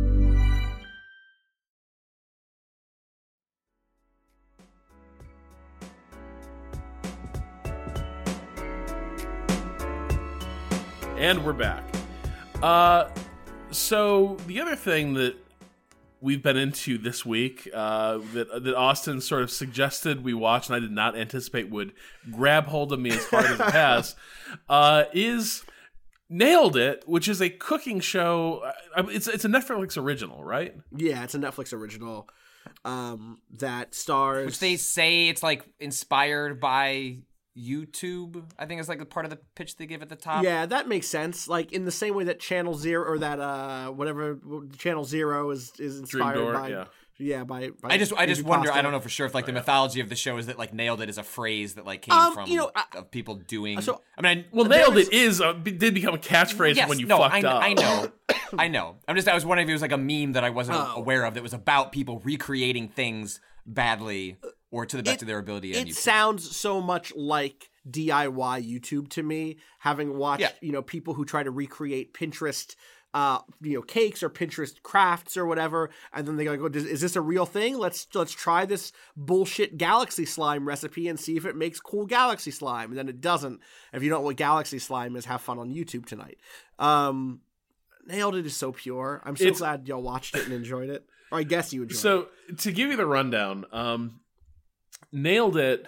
S4: And we're back. Uh, so the other thing that we've been into this week uh, that that Austin sort of suggested we watch, and I did not anticipate would grab hold of me as hard as it has, uh, is Nailed It, which is a cooking show. It's it's a Netflix original, right?
S5: Yeah, it's a Netflix original um, that stars.
S6: Which they say it's like inspired by YouTube, I think is like the part of the pitch they give at the top.
S5: Yeah, that makes sense. Like in the same way that Channel Zero or that uh whatever Channel Zero is is inspired
S4: Door,
S5: by
S4: yeah.
S5: yeah by, by
S6: I just I just
S5: Creepypasta.
S6: wonder. I don't know for sure if like the mythology of the show is that like Nailed It is a phrase that like came
S5: Um,
S6: from
S5: you know, I-
S6: of people doing.
S5: so-
S6: I mean, I,
S4: Well,
S5: There
S4: Nailed
S5: is-
S4: It is uh, be- did become a catchphrase
S6: yes,
S4: when you
S6: no,
S4: fucked
S6: I,
S4: up.
S6: I know, I know. I'm just I was wondering if it was like a meme that I wasn't
S5: Oh.
S6: aware of that was about people recreating things badly or to the best
S5: It-
S6: of their ability. on
S5: It
S6: YouTube.
S5: sounds so much like D I Y YouTube to me, having watched,
S6: Yeah.
S5: you know, people who try to recreate Pinterest, uh, you know, cakes or Pinterest crafts or whatever, and then they go, "Is is this a real thing? Let's let's try this bullshit galaxy slime recipe and see if it makes cool galaxy slime." And then it doesn't. If you don't know what galaxy slime is, have fun on YouTube tonight. Um, Nailed It is so pure. I'm so
S4: It's-
S5: glad y'all watched it and enjoyed it. Or I guess you enjoyed it.
S4: So to give you the rundown, um, Nailed It.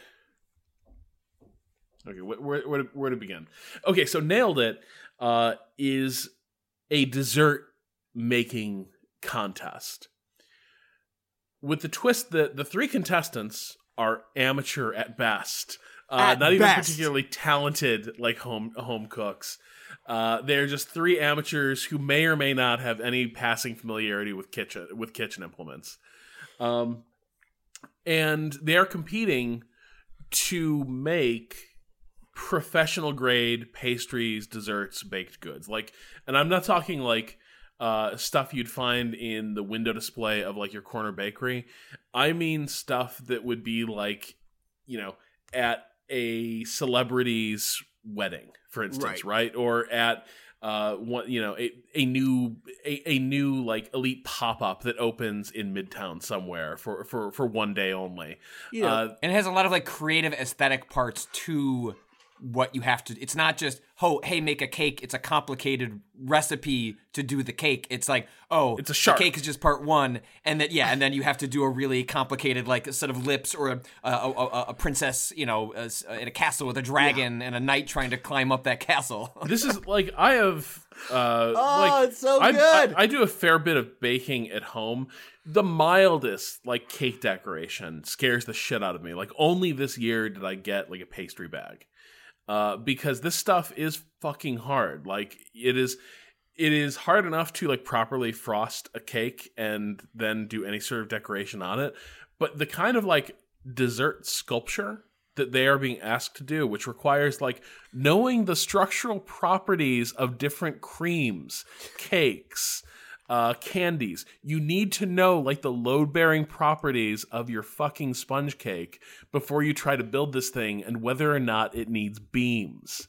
S4: Okay, wh- where, where, to, where to begin? Okay, so Nailed It uh, is a dessert making contest with the twist that the three contestants are amateur at best, uh,
S5: At
S4: not even
S5: best.
S4: particularly talented like home home cooks. Uh, they're just three amateurs who may or may not have any passing familiarity with kitchen with kitchen implements, um, and they are competing to make professional grade pastries, desserts, baked goods. Like, and I'm not talking like uh, stuff you'd find in the window display of like your corner bakery. I mean stuff that would be like, you know, at a celebrity's wedding, for instance, right?
S5: Right.
S4: Or at uh, one, you know, a, a new a, a new like elite pop up that opens in Midtown somewhere for for for one day only.
S5: You know,
S4: Uh,
S6: And it has a lot of like creative aesthetic parts to what you have to. It's not just, oh, hey, make a cake. It's a complicated recipe to do the cake. It's like, oh,
S4: It's a shark.
S6: the cake is just part one, and then yeah, and then you have to do a really complicated like a set of lips or a a, a, a princess, you know, a, in a castle with a dragon and a knight trying to climb up that castle.
S4: This is like I have. Uh,
S5: Oh,
S4: like,
S5: it's so
S4: I,
S5: good.
S4: I, I do a fair bit of baking at home. The mildest like cake decoration scares the shit out of me. Like only this year did I get like a pastry bag, uh, because this stuff is fucking hard. Like it is. It is hard enough to like properly frost a cake and then do any sort of decoration on it, but the kind of like dessert sculpture that they are being asked to do, which requires like knowing the structural properties of different creams, cakes, uh, candies. You need to know like the load-bearing properties of your fucking sponge cake before you try to build this thing and whether or not it needs beams.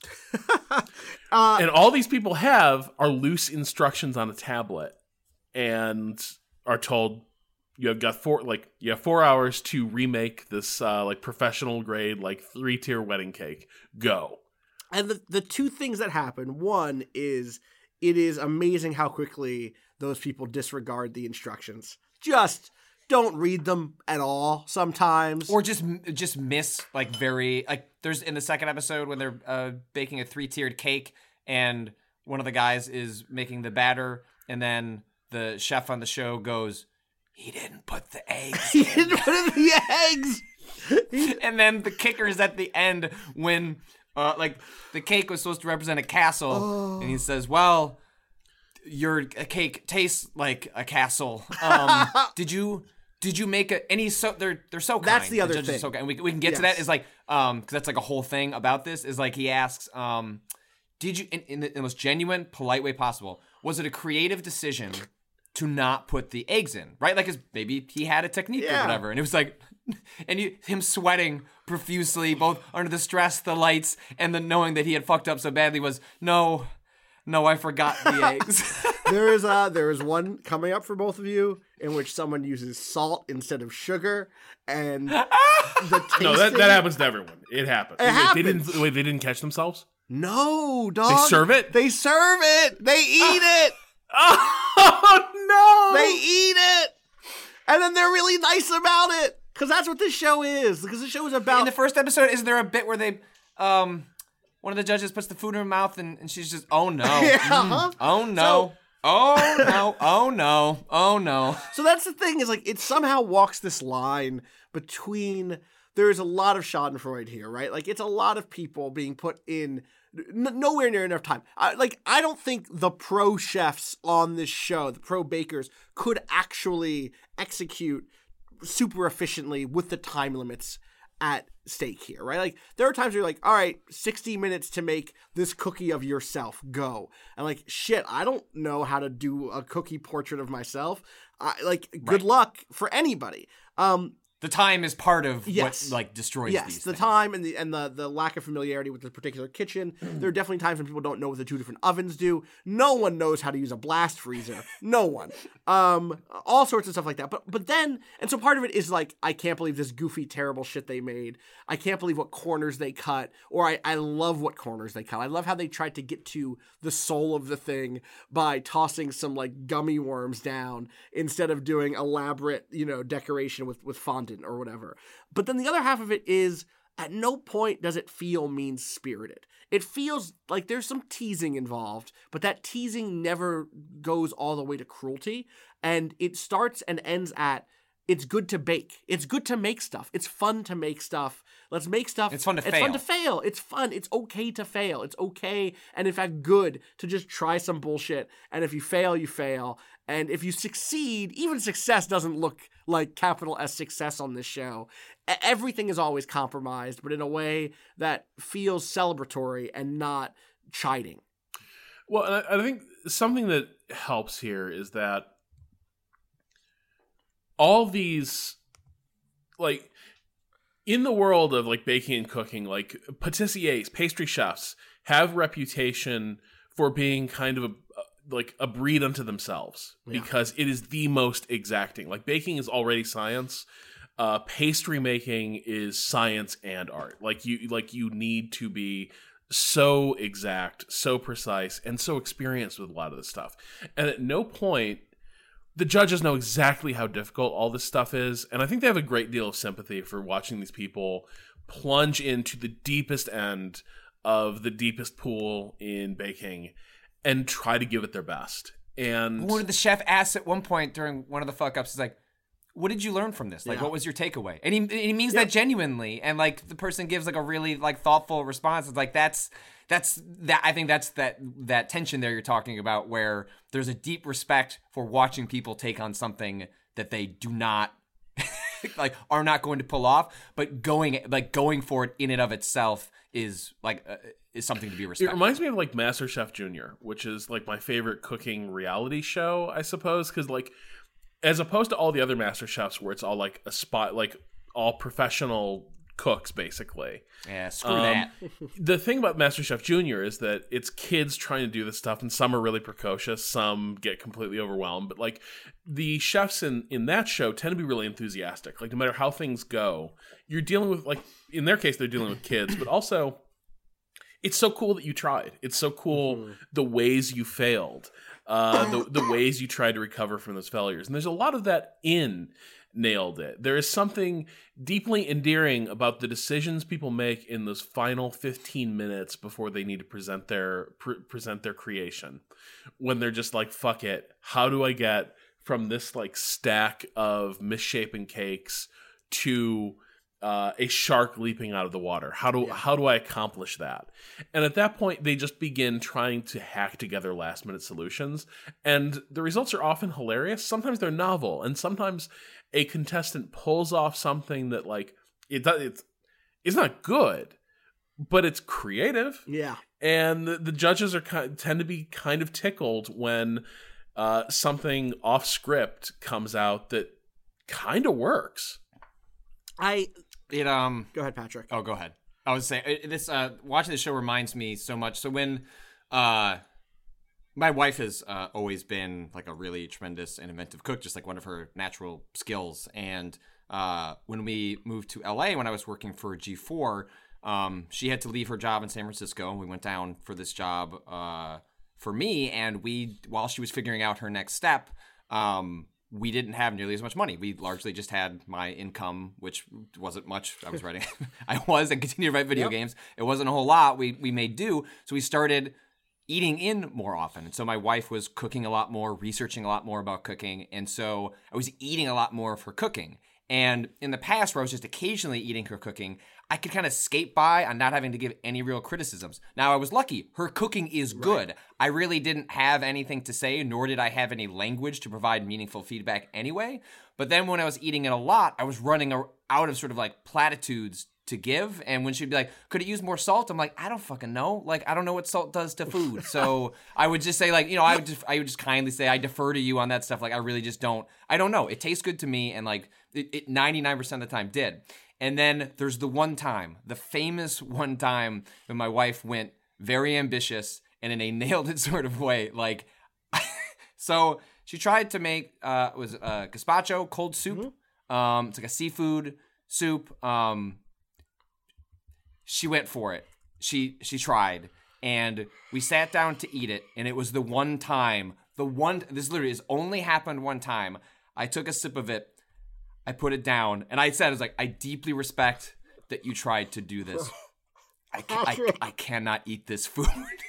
S5: uh,
S4: And all these people have are loose instructions on a tablet and are told you have got four like you have four hours to remake this uh, like professional grade like three tier wedding cake. Go.
S5: And the, the two things that happen, one is it is amazing how quickly those people disregard the instructions. Just don't read them at all sometimes.
S6: Or just just miss like very like there's in the second episode when they're uh, baking a three tiered cake and one of the guys is making the batter and then the chef on the show goes, he didn't put the eggs
S5: he
S6: in.
S5: didn't put in the eggs.
S6: And then the kicker is at the end when uh, like the cake was supposed to represent a castle
S5: Oh.
S6: and he says, well, your cake tastes like a castle. Um, did you did you make a any so they're they're so kind.
S5: That's the other
S6: judges are
S5: thing.
S6: So kind. And we we can get to
S5: Yes.
S6: that. Is like um because that's like a whole thing about this is like he asks um did you in, in the most genuine polite way possible, was it a creative decision to not put the eggs in, right? Like, his, maybe he had a technique
S5: Yeah.
S6: or whatever. And it was like, and you, him sweating profusely, both under the stress, the lights, and the knowing that he had fucked up so badly was, no, no, I forgot the eggs.
S5: There is uh there is one coming up for both of you in which someone uses salt instead of sugar, and the tasting...
S4: No, that, that happens to everyone. It happens.
S5: It
S4: wait,
S5: happens.
S4: They didn't. Wait, they didn't catch themselves.
S5: No, dog.
S4: They serve it?
S5: They serve it. They eat it.
S4: Oh no!
S5: They eat it, and then they're really nice about it because that's what this show is. Because the show is about.
S6: In the first episode, isn't there a bit where they, um, one of the judges puts the food in her mouth and, and she's just, oh no,
S5: Yeah,
S6: mm,
S5: uh-huh.
S6: oh no.
S5: So-
S6: Oh no, oh no, oh no.
S5: So that's the thing, is like it somehow walks this line between, there's a lot of Schadenfreude here, right? Like it's a lot of people being put in n- nowhere near enough time. I, like I don't think the pro chefs on this show, the pro bakers, could actually execute super efficiently with the time limits at stake here, right? Like there are times where you're like, all right, sixty minutes to make this cookie of yourself, go. And like, shit, I don't know how to do a cookie portrait of myself. I, like, good
S6: Right.
S5: luck for anybody. Um,
S6: The time is part of
S5: Yes.
S6: what like destroys
S5: yes,
S6: these
S5: the
S6: things.
S5: time and the and the the lack of familiarity with the particular kitchen. There are definitely times when people don't know what the two different ovens do. No one knows how to use a blast freezer. No one. Um, all sorts of stuff like that. But but then, and so part of it is like, I can't believe this goofy, terrible shit they made. I can't believe what corners they cut. Or I, I love what corners they cut. I love how they tried to get to the soul of the thing by tossing some like gummy worms down instead of doing elaborate, you know, decoration with, with fondant or whatever. But then the other half of it is, at no point does it feel mean-spirited. It feels like there's some teasing involved, but that teasing never goes all the way to cruelty. And it starts and ends at, it's good to bake. It's good to make stuff. It's fun to make stuff. Let's make stuff.
S6: It's fun to
S5: It's fun
S6: fail.
S5: to fail. It's fun. It's okay to fail. It's okay, and in fact good, to just try some bullshit. And if you fail, you fail. And if you succeed, even success doesn't look like capital S success on this show. E- Everything is always compromised, but in a way that feels celebratory and not chiding.
S4: Well, and I, I think something that helps here is that all these, like, in the world of like baking and cooking, like patissiers, pastry chefs have reputation for being kind of a like a breed unto themselves, because it is the most exacting. Like baking is already science. Uh, pastry making is science and art. Like you, like you need to be so exact, so precise, and so experienced with a lot of this stuff. And at no point, the judges know exactly how difficult all this stuff is. And I think they have a great deal of sympathy for watching these people plunge into the deepest end of the deepest pool in baking and try to give it their best. And
S6: One of the chef asks at one point during one of the fuck ups, is like, what did you learn from this? Like,
S5: Yeah.
S6: what was your takeaway? And he, he means that genuinely. And like the person gives like a really like thoughtful response. It's like, that's, that's that. I think that's that, that tension there you're talking about, where there's a deep respect for watching people take on something that they do not like, are not going to pull off, but going, like going for it in and of itself is like, uh, is something to be
S4: it
S6: respected.
S4: reminds me of like MasterChef Junior, which is like my favorite cooking reality show, I suppose. Because like, as opposed to all the other MasterChefs where it's all like a spot, like all professional cooks, basically.
S6: Yeah, screw
S4: Um,
S6: that.
S4: The thing about MasterChef Junior is that it's kids trying to do this stuff, and some are really precocious, some get completely overwhelmed. But like the chefs in, in that show tend to be really enthusiastic. Like no matter how things go, you're dealing with, like in their case, they're dealing with kids, but also it's so cool that you tried. It's so cool
S5: Mm-hmm.
S4: the ways you failed, uh, the the ways you tried to recover from those failures, and there's a lot of that in Nailed It. There is something deeply endearing about the decisions people make in those final fifteen minutes before they need to present their pre- present their creation, when they're just like, fuck it, how do I get from this like stack of misshapen cakes to uh, a shark leaping out of the water? How do how do I accomplish that? And at that point, they just begin trying to hack together last minute solutions, and the results are often hilarious. Sometimes they're novel, and sometimes a contestant pulls off something that like it does. It's it's not good, but it's creative.
S5: Yeah.
S4: And the, the judges are ki- tend to be kind of tickled when uh, something off script comes out that kind of works.
S5: I
S6: It um.
S5: go ahead, Patrick.
S6: Oh, go ahead. I was saying it- this. Uh, watching the show reminds me so much. So when, uh, my wife has uh, always been like a really tremendous and inventive cook, just like one of her natural skills. And uh, when we moved to L A, when I was working for G four, um, she had to leave her job in San Francisco. We went down for this job uh, for me, and we, while she was figuring out her next step, um, we didn't have nearly as much money. We largely just had my income, which wasn't much. I was writing, I was and continued to write video yep. games. It wasn't a whole lot. We we made do, so we started eating in more often. And so my wife was cooking a lot more, researching a lot more about cooking, and so I was eating a lot more of her cooking. And in the past, where I was just occasionally eating her cooking, I could kind of skate by on not having to give any real criticisms. Now, I was lucky. Her cooking is good. Right. I really didn't have anything to say, nor did I have any language to provide meaningful feedback anyway. But then when I was eating it a lot, I was running out of sort of like platitudes to give. And when she'd be like, could it use more salt? I'm like, I don't fucking know. Like, I don't know what salt does to food. So I would just say like, you know, I would just, I would just kindly say, I defer to you on that stuff. Like, I really just don't, I don't know. It tastes good to me. And like it, it ninety-nine percent of the time did. And then there's the one time, the famous one time when my wife went very ambitious and in a nailed it sort of way. Like, so she tried to make, uh, it was uh, gazpacho, cold soup. Mm-hmm. Um, it's like a seafood soup. Um, She went for it. She she tried, and we sat down to eat it, and it was the one time, the one, this literally has only happened one time. I took a sip of it, I put it down, and I said, I was like, I deeply respect that you tried to do this. I, can, I, I cannot eat this food.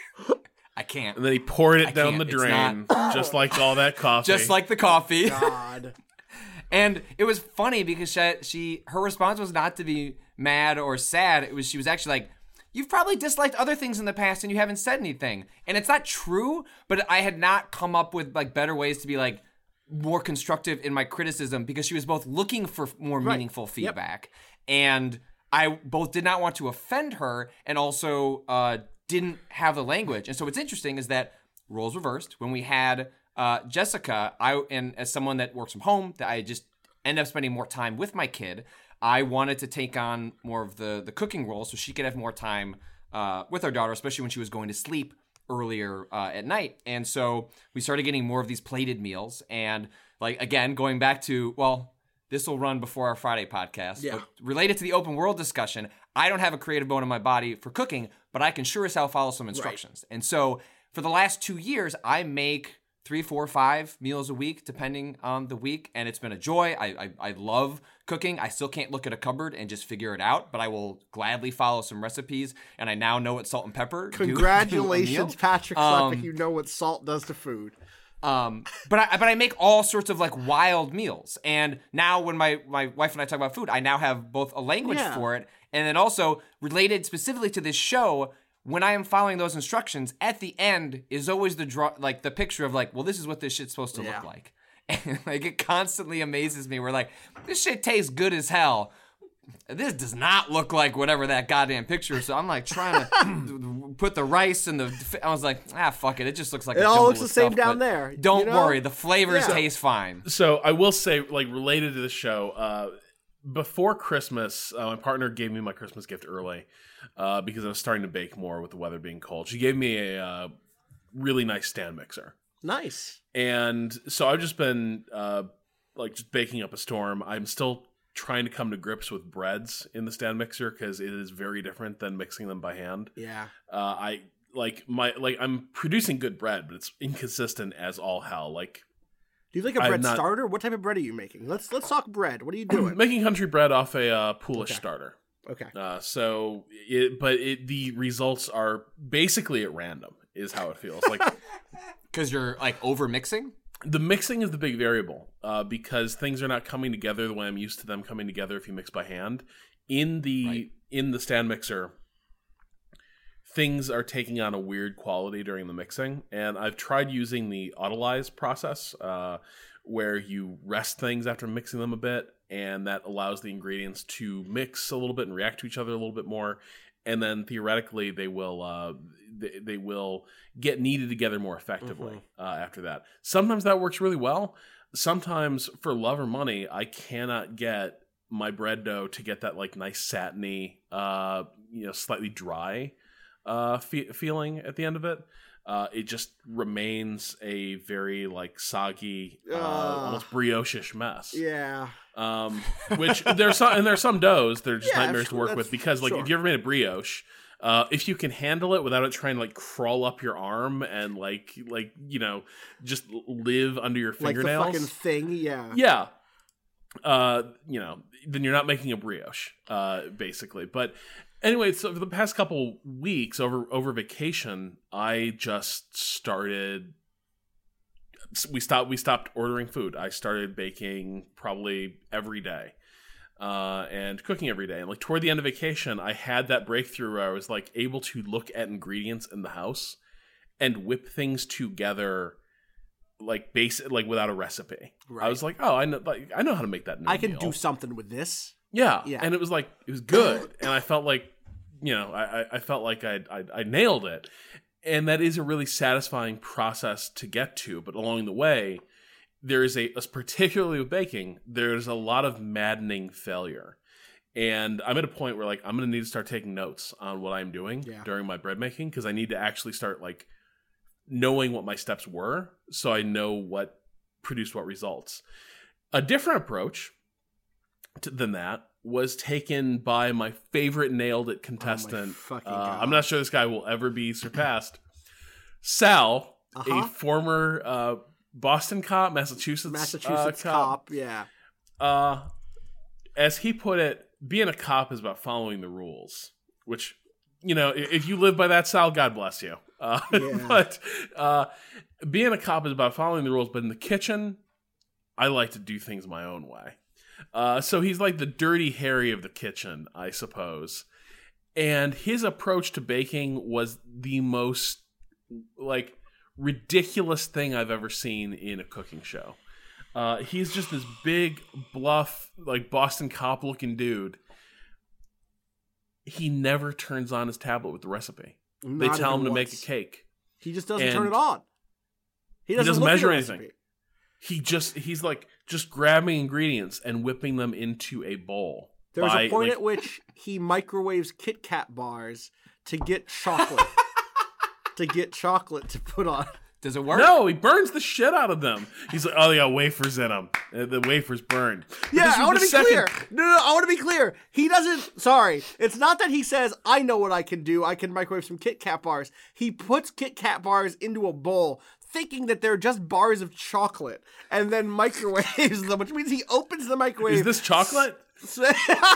S6: I can't.
S4: And then he poured it
S6: I
S4: down the drain, not, just like all that coffee.
S6: Just like the coffee.
S5: God.
S6: And it was funny because she, she, her response was not to be mad or sad. It was, she was actually like, you've probably disliked other things in the past and you haven't said anything. And it's not true, but I had not come up with like better ways to be like more constructive in my criticism because she was both looking for more right. meaningful feedback. Yep. And I both did not want to offend her and also uh, didn't have the language. And so what's interesting is that roles reversed. When we had uh, Jessica, I and as someone that works from home, that I just end up spending more time with my kid, I wanted to take on more of the, the cooking role so she could have more time uh, with our daughter, especially when she was going to sleep earlier uh, at night. And so we started getting more of these plated meals. And like, again, going back to, well, this will run before our Friday podcast.
S5: Yeah.
S6: But related to the open world discussion, I don't have a creative bone in my body for cooking, but I can sure as hell follow some instructions. Right. And so for the last two years, I make three, four, five meals a week, depending on the week. And it's been a joy. I, I I love cooking. I still can't look at a cupboard and just figure it out, but I will gladly follow some recipes. And I now know what salt and pepper do.
S5: Congratulations,
S6: do
S5: Patrick
S6: um,
S5: Slepik. You know what salt does to food.
S6: Um, but I but I make all sorts of like wild meals. And now when my, my wife and I talk about food, I now have both a language
S5: yeah.
S6: for it. And then also related specifically to this show, when I am following those instructions, at the end is always the draw, like the picture of like, well, this is what this shit's supposed to yeah. look like. And like it constantly amazes me. We're like, this shit tastes good as hell. This does not look like whatever that goddamn picture is. So I'm like trying to put the rice and the. I was like, ah, fuck it. It just looks like
S5: it
S6: a
S5: all looks the
S6: stuff,
S5: same down there.
S6: Don't
S5: you know?
S6: worry, the flavors
S5: yeah.
S6: taste fine.
S4: So I will say, like related to the show, uh, before Christmas, uh, my partner gave me my Christmas gift early uh, because I was starting to bake more with the weather being cold. She gave me a uh, really nice stand mixer.
S5: Nice.
S4: And so I've just been uh, like just baking up a storm. I'm still trying to come to grips with breads in the stand mixer because it is very different than mixing them by hand.
S5: Yeah.
S4: Uh, I like my like I'm producing good bread, but it's inconsistent as all hell. Like,
S5: do you like a
S4: I'm
S5: bread
S4: not,
S5: starter? What type of bread are you making? Let's let's talk bread. What are you doing?
S4: Making country bread off a uh, Polish
S5: okay.
S4: starter.
S5: Okay.
S4: Uh, so, it, but it, the results are basically at random. Is how it feels like.
S6: Because you're like over mixing.
S4: The mixing is the big variable uh, because things are not coming together the way I'm used to them coming together if you mix by hand. In the right. in the stand mixer, things are taking on a weird quality during the mixing, and I've tried using the autolyze process uh, where you rest things after mixing them a bit, and that allows the ingredients to mix a little bit and react to each other a little bit more, and then theoretically they will uh, they, they will get kneaded together more effectively mm-hmm. uh, after that. Sometimes that works really well. Sometimes, for love or money, I cannot get my bread dough to get that like nice satiny, uh, you know, slightly dry uh, fe- feeling at the end of it. Uh, it just remains a very like soggy, uh,
S5: uh,
S4: almost brioche-ish mess.
S5: Yeah.
S4: Um, which there's some and there's some doughs that are just
S5: Yeah,
S4: nightmares
S5: sure,
S4: to work
S5: that's-
S4: with because like
S5: sure.
S4: if you ever made a brioche, uh, if you can handle it without it trying to like crawl up your arm and like like you know just live under your
S5: Like the
S4: fingernails,
S5: fucking thing, yeah.
S4: yeah, uh, you know, then you're not making a brioche, uh, basically. But anyway, so for the past couple weeks over over vacation, I just started. We stopped. We stopped ordering food. I started baking probably every day, uh, and cooking every day. And like toward the end of vacation, I had that breakthrough where I was like able to look at ingredients in the house and whip things together, like base like without a recipe.
S5: Right.
S4: I was like, oh, I know, like I know how to make that. New
S5: I can
S4: meal.
S5: do something with this.
S4: Yeah,
S5: Yeah.
S4: and it was like it was good, and I felt like, you know, I, I felt like I, I I nailed it, and that is a really satisfying process to get to. But along the way, there is a, particularly with baking, there's a lot of maddening failure, and I'm at a point where like I'm gonna need to start taking notes on what I'm doing
S5: Yeah.
S4: during my bread making because I need to actually start like knowing what my steps were, so I know what produced what results. A different approach to, than that was taken by my favorite nailed it contestant.
S5: fucking
S4: uh,
S5: God.
S4: I'm not sure this guy will ever be surpassed. Sal,
S5: Uh-huh.
S4: a former uh, Boston cop, Massachusetts,
S5: Massachusetts
S4: uh,
S5: cop, yeah.
S4: Uh, as he put it, being a cop is about following the rules. Which, you know, i- if you live by that, Sal, God bless you. Uh,
S5: Yeah.
S4: But uh, being a cop is about following the rules. But in the kitchen, I like to do things my own way. Uh, so he's like the Dirty Harry of the kitchen, I suppose. And his approach to baking was the most like ridiculous thing I've ever seen in a cooking show. Uh, he's just this big, bluff, like Boston cop looking dude. He never turns on his tablet with the recipe. they
S5: Not
S4: tell him
S5: even
S4: to make a
S5: once.
S4: cake.
S5: He just doesn't
S4: And
S5: turn it on. He
S4: He
S5: doesn't,
S4: doesn't
S5: look at
S4: measure
S5: the
S4: anything.
S5: recipe.
S4: He just he's like just grabbing ingredients and whipping them into a bowl.
S5: There was
S4: by,
S5: a point
S4: like,
S5: at which he microwaves Kit Kat bars to get chocolate. to get chocolate to put on.
S6: Does it work?
S4: No, he burns the shit out of them. He's like, oh, they got wafers in them. The wafers burned. But
S5: Yeah,
S4: this
S5: I
S4: was
S5: want to
S4: the
S5: be
S4: second-
S5: clear. No, no, I want to be clear. He doesn't. Sorry, it's not that he says, "I know what I can do. I can microwave some Kit Kat bars." He puts Kit Kat bars into a bowl, thinking that they're just bars of chocolate, and then microwaves them, which means he opens the microwave.
S4: Is this chocolate?
S5: this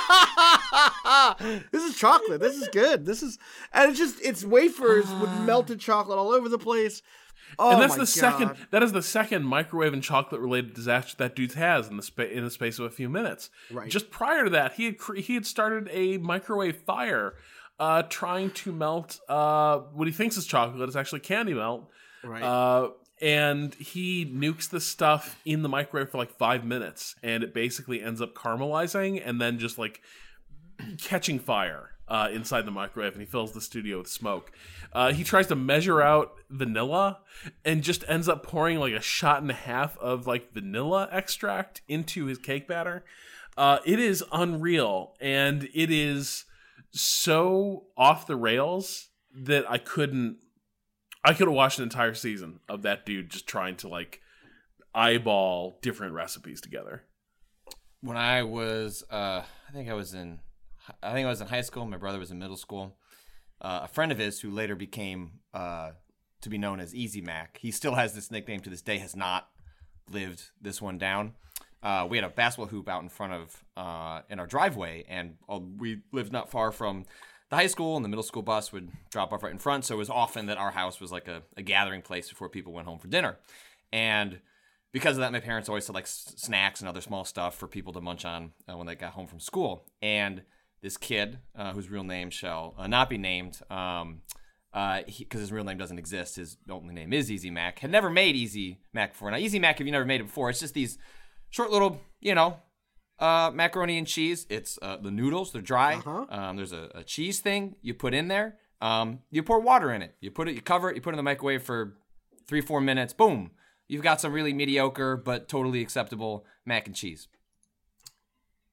S5: is chocolate. This is good. This is, and it's just it's wafers with melted chocolate all over the place. Oh
S4: and that's
S5: my
S4: the second.
S5: God.
S4: That is the second microwave and chocolate related disaster that dude has in the spa- in the space of a few minutes.
S5: Right.
S4: Just prior to that, he had cre- he had started a microwave fire, uh, trying to melt uh, what he thinks is chocolate. It's actually candy melt.
S5: Right.
S4: Uh, and he nukes the stuff in the microwave for like five minutes, and it basically ends up caramelizing and then just like catching fire uh, inside the microwave, and he fills the studio with smoke. Uh, he tries to measure out vanilla and just ends up pouring like a shot and a half of like vanilla extract into his cake batter. Uh, it is unreal, and it is so off the rails that I couldn't. I could have watched an entire season of that dude just trying to like eyeball different recipes together.
S6: When I was, uh, I think I was in, I think I was in high school. My brother was in middle school. Uh, a friend of his who later became uh, to be known as Easy Mac. He still has this nickname to this day. Has not lived this one down. Uh, we had a basketball hoop out in front of uh, in our driveway, and uh, we lived not far from the high school, and the middle school bus would drop off right in front. So it was often that our house was like a, a gathering place before people went home for dinner. And because of that, my parents always had like s- snacks and other small stuff for people to munch on uh, when they got home from school. And this kid, uh, whose real name shall uh, not be named, um, uh, because his real name doesn't exist, his only name is Easy Mac, had never made Easy Mac before. Now, Easy Mac, if you never made it before, it's just these short little, you know, Uh, macaroni and cheese. It's uh, the noodles. They're dry.
S5: Uh-huh.
S6: Um, there's a, a cheese thing you put in there. Um, you pour water in it. You put it. You cover it. You put it in the microwave for three, four minutes. Boom. You've got some really mediocre but totally acceptable mac and cheese.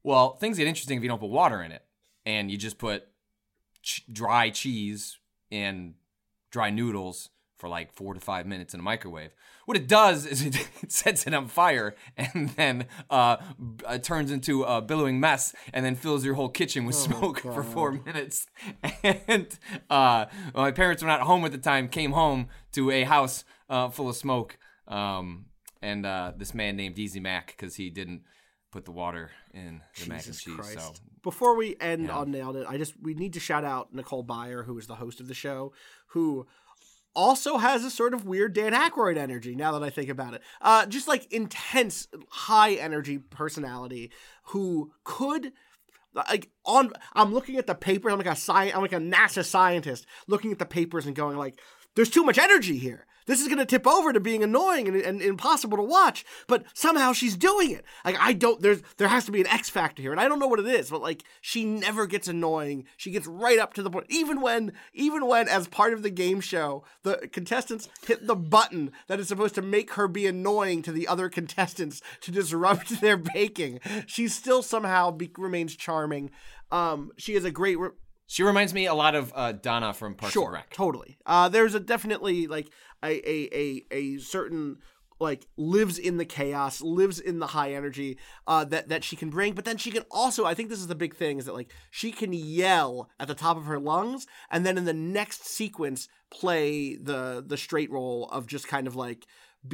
S6: Well, things get interesting if you don't put water in it, and you just put ch- dry cheese and dry noodles for like four to five minutes in a microwave. What it does is it, it sets it on fire and then uh, uh, turns into a billowing mess and then fills your whole kitchen with
S5: Oh,
S6: smoke
S5: God.
S6: for four minutes. And uh, well, my parents were not home at the time, came home to a house uh, full of smoke. Um, and uh, this man named Easy Mac, because he didn't put the water in the mac and
S5: Jesus
S6: cheese.
S5: Christ.
S6: So
S5: Before we end
S6: Yeah.
S5: on Nailed It, I just we need to shout out Nicole Byer, who is the host of the show, who also has a sort of weird Dan Aykroyd energy, now that I think about it. Uh, just like intense, high energy personality who could like on I'm looking at the paper, I'm like a sci- I'm like a NASA scientist looking at the papers and going like, there's too much energy here. This is going to tip over to being annoying and, and impossible to watch, but somehow she's doing it. Like, I don't, there's, there has to be an X factor here, and I don't know what it is, but like, she never gets annoying. She gets right up to the point. Even when, even when, as part of the game show, the contestants hit the button that is supposed to make her be annoying to the other contestants to disrupt their baking, she still somehow be, remains charming. Um, she has a great, re-
S6: she reminds me a lot of uh, Donna from Parks
S5: sure,
S6: and Rec.
S5: totally. Uh, there's a definitely like a, a a a certain like lives in the chaos, lives in the high energy uh, that that she can bring. But then she can also, I think this is the big thing, is that like she can yell at the top of her lungs, and then in the next sequence play the the straight role of just kind of like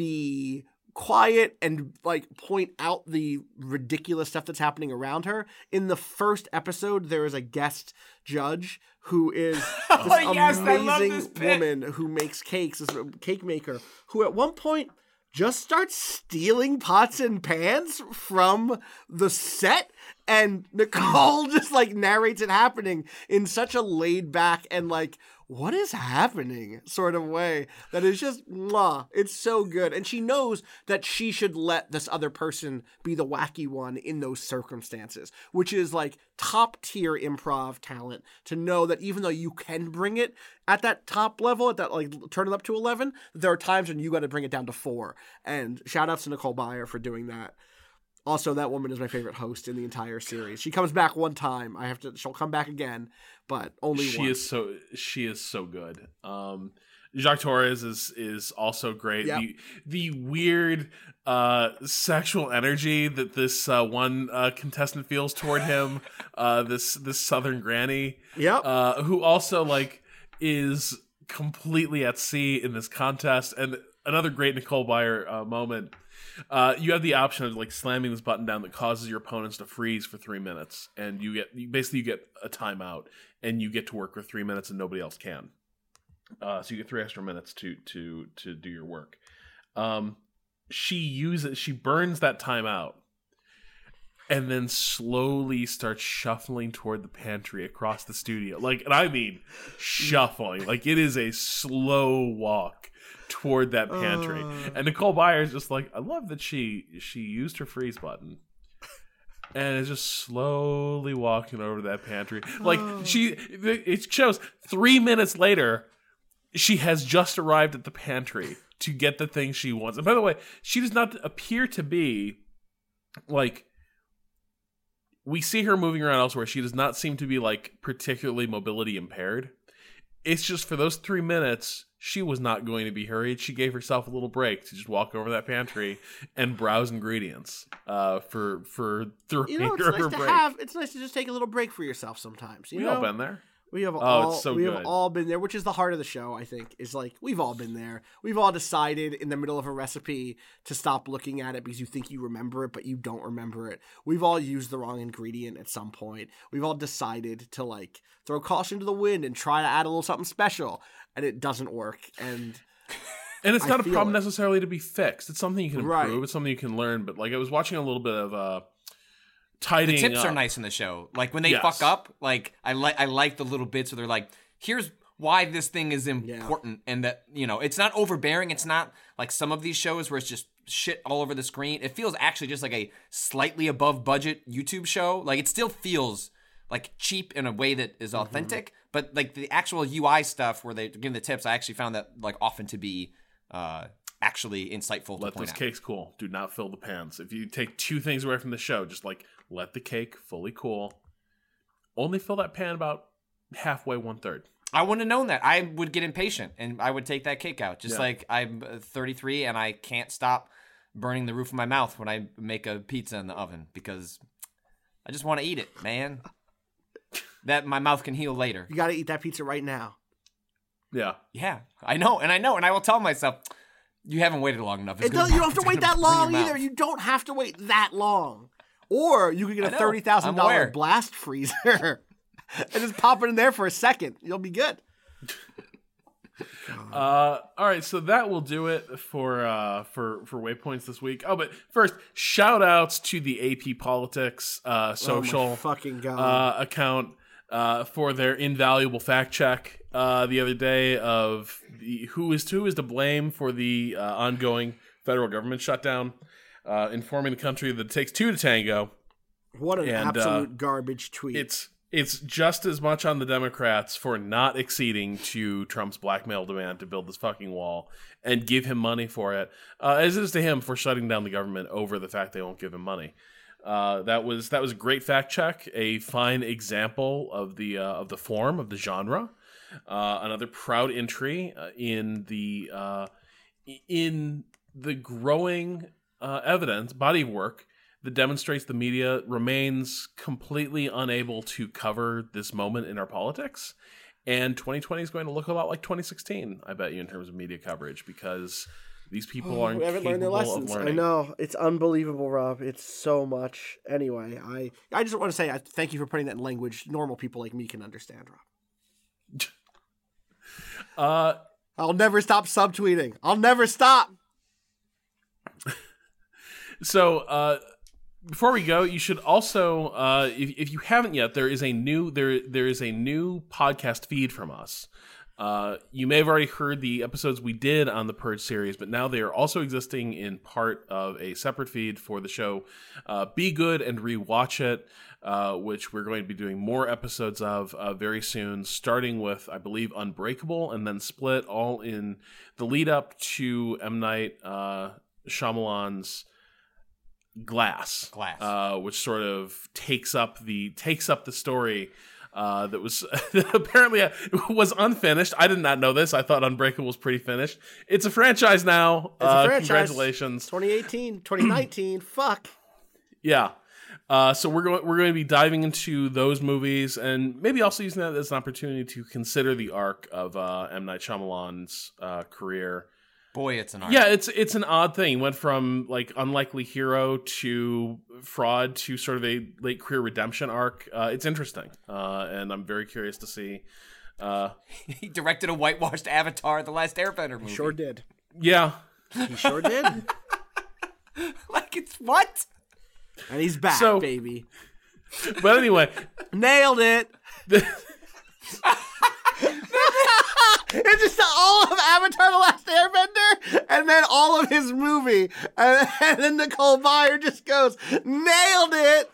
S5: be quiet and like point out the ridiculous stuff that's happening around her. In the first episode, there is a guest judge who is this
S6: Oh, yes, I love
S5: amazing
S6: this bit.
S5: woman who makes cakes, this cake maker, who at one point just starts stealing pots and pans from the set, and Nicole just like narrates it happening in such a laid back and like, what is happening sort of way that is just mwah. It's so good. And she knows that she should let this other person be the wacky one in those circumstances, which is like top tier improv talent, to know that even though you can bring it at that top level, at that like turn it up to eleven, there are times when you got to bring it down to four. And shout outs to Nicole Byer for doing that. Also, that woman is my favorite host in the entire series. She comes back one time. I have to. She'll come back again, but only
S4: she
S5: once.
S4: is so she is so good. Um, Jacques Torres is is also great.
S5: Yep.
S4: The the weird uh, sexual energy that this uh, one uh, contestant feels toward him, uh, this this Southern granny,
S5: Yep.
S4: uh, who also like is completely at sea in this contest. And another great Nicole Byer uh, moment. Uh, you have the option of like slamming this button down that causes your opponents to freeze for three minutes, and you get you basically you get a timeout, and you get to work for three minutes, and nobody else can. Uh, so you get three extra minutes to to to do your work. Um, she uses she burns that time out, and then slowly starts shuffling toward the pantry across the studio. Like, and I mean shuffling. Like, it is a slow walk toward that pantry.
S5: Uh.
S4: And Nicole Byer is just like, I love that she she used her freeze button and is just slowly walking over to that pantry. Like, she, it shows three minutes later, she has just arrived at the pantry to get the thing she wants. And by the way, she does not appear to be like, we see her moving around elsewhere. She does not seem to be like particularly mobility impaired. It's just for those three minutes, she was not going to be hurried. She gave herself a little break to just walk over that pantry and browse ingredients uh, for for the
S5: You know, it's
S4: remainder of her
S5: nice to
S4: break.
S5: have. It's nice to just take a little break for yourself sometimes. You
S4: We
S5: know?
S4: all been there.
S5: We have
S4: Oh,
S5: all
S4: it's so
S5: we
S4: good.
S5: have all been there, which is the heart of the show, I think, is like we've all been there. We've all decided in the middle of a recipe to stop looking at it because you think you remember it, but you don't remember it. We've all used the wrong ingredient at some point. We've all decided to like throw caution to the wind and try to add a little something special, and it doesn't work. And
S4: And it's
S5: I
S4: not a
S5: feel
S4: problem
S5: it.
S4: necessarily to be fixed. It's something you can improve.
S5: Right.
S4: It's something you can learn. But like I was watching a little bit of uh, tidying
S6: The tips
S4: up.
S6: are nice in the show. Like when they
S4: Yes.
S6: fuck up, like I like I like the little bits where they're like, here's why this thing is important, and that, you know, it's not overbearing. It's not like some of these shows where it's just shit all over the screen. It feels actually just like a slightly above budget YouTube show. Like it still feels like cheap in a way that is authentic, but like the actual U I stuff where they give the tips, I actually found that like often to be uh actually insightful to
S4: Let
S6: point
S4: those
S6: out.
S4: cakes cool. Do not fill the pans. If you take two things away from the show, just like let the cake fully cool. Only fill that pan about halfway, one third.
S6: I wouldn't have known that. I would get impatient and I would take that cake out. Just
S4: Yeah.
S6: like I'm thirty-three and I can't stop burning the roof of my mouth when I make a pizza in the oven because I just want to eat it, man. That my mouth can heal later.
S5: You got to eat that pizza right now.
S4: Yeah.
S6: Yeah, I know, and I know, and I will tell myself, you haven't waited long enough. It's
S5: It
S6: gonna
S5: does, you don't
S6: burn-
S5: have to
S6: it's
S5: wait
S6: gonna
S5: that
S6: burn your
S5: long either.
S6: mouth.
S5: You don't have to wait that long. Or you could get
S6: I
S5: a
S6: know.
S5: thirty thousand
S6: I'm
S5: dollars
S6: aware.
S5: blast freezer and just pop it in there for a second. You'll be good.
S4: Uh, all right, so that will do it for uh, for for Waypoints this week. Oh, but first, shout outs to the A P Politics uh, social
S5: Oh my fucking God.
S4: uh, account uh, for their invaluable fact check uh, the other day of the, who is who is to blame for the uh, ongoing federal government shutdown, uh, informing the country that it takes two to tango.
S5: What an
S4: and, uh,
S5: absolute garbage tweet.
S4: It's it's just as much on the Democrats for not acceding to Trump's blackmail demand to build this fucking wall and give him money for it, uh, as it is to him for shutting down the government over the fact they won't give him money. Uh, that was that was a great fact check, a fine example of the uh, of the form of the genre. Uh, another proud entry uh, in the uh, in the growing uh, evidence body of work that demonstrates the media remains completely unable to cover this moment in our politics. And twenty twenty is going to look a lot like twenty sixteen, I bet you, in terms of media coverage, because these people aren't
S5: we haven't learned their
S4: capable of
S5: lessons. I
S4: learning.
S5: know. It's unbelievable, Rob. It's so much. Anyway, I, I just want to say I thank you for putting that in language normal people like me can understand, Rob.
S4: Uh,
S5: I'll never stop subtweeting. I'll never stop.
S4: so, uh, before we go, you should also, uh, if, if you haven't yet, there is a new there there is a new podcast feed from us. Uh, you may have already heard the episodes we did on the Purge series, but now they are also existing in part of a separate feed for the show. Uh, Be Good and Rewatch It, uh, which we're going to be doing more episodes of uh, very soon, starting with, I believe, Unbreakable, and then Split, all in the lead up to M. Night uh, Shyamalan's Glass,
S6: Glass.
S4: uh, which sort of takes up the takes up the story uh, that was that apparently was unfinished. I did not know this. I thought Unbreakable was pretty finished. It's a franchise now.
S5: It's a
S4: uh,
S5: franchise.
S4: Congratulations.
S5: twenty eighteen, twenty nineteen. Fuck.
S4: Yeah. Uh, so we're going we're going to be diving into those movies and maybe also using that as an opportunity to consider the arc of uh, M. Night Shyamalan's uh, career.
S6: Boy, it's an art.
S4: Yeah, it's it's an odd thing. He went from like unlikely hero to fraud to sort of a late career redemption arc. Uh, it's interesting, uh, and I'm very curious to see. Uh,
S6: He directed a whitewashed Avatar, The Last Airbender movie.
S5: Sure did.
S4: yeah,
S5: He sure did.
S6: Like, it's what?
S5: And he's back,
S4: So-
S5: baby.
S4: but anyway,
S5: Nailed it. It's just all of Avatar: The Last Airbender, and then all of his movie, and, and then Nicole Byer just goes, "Nailed it."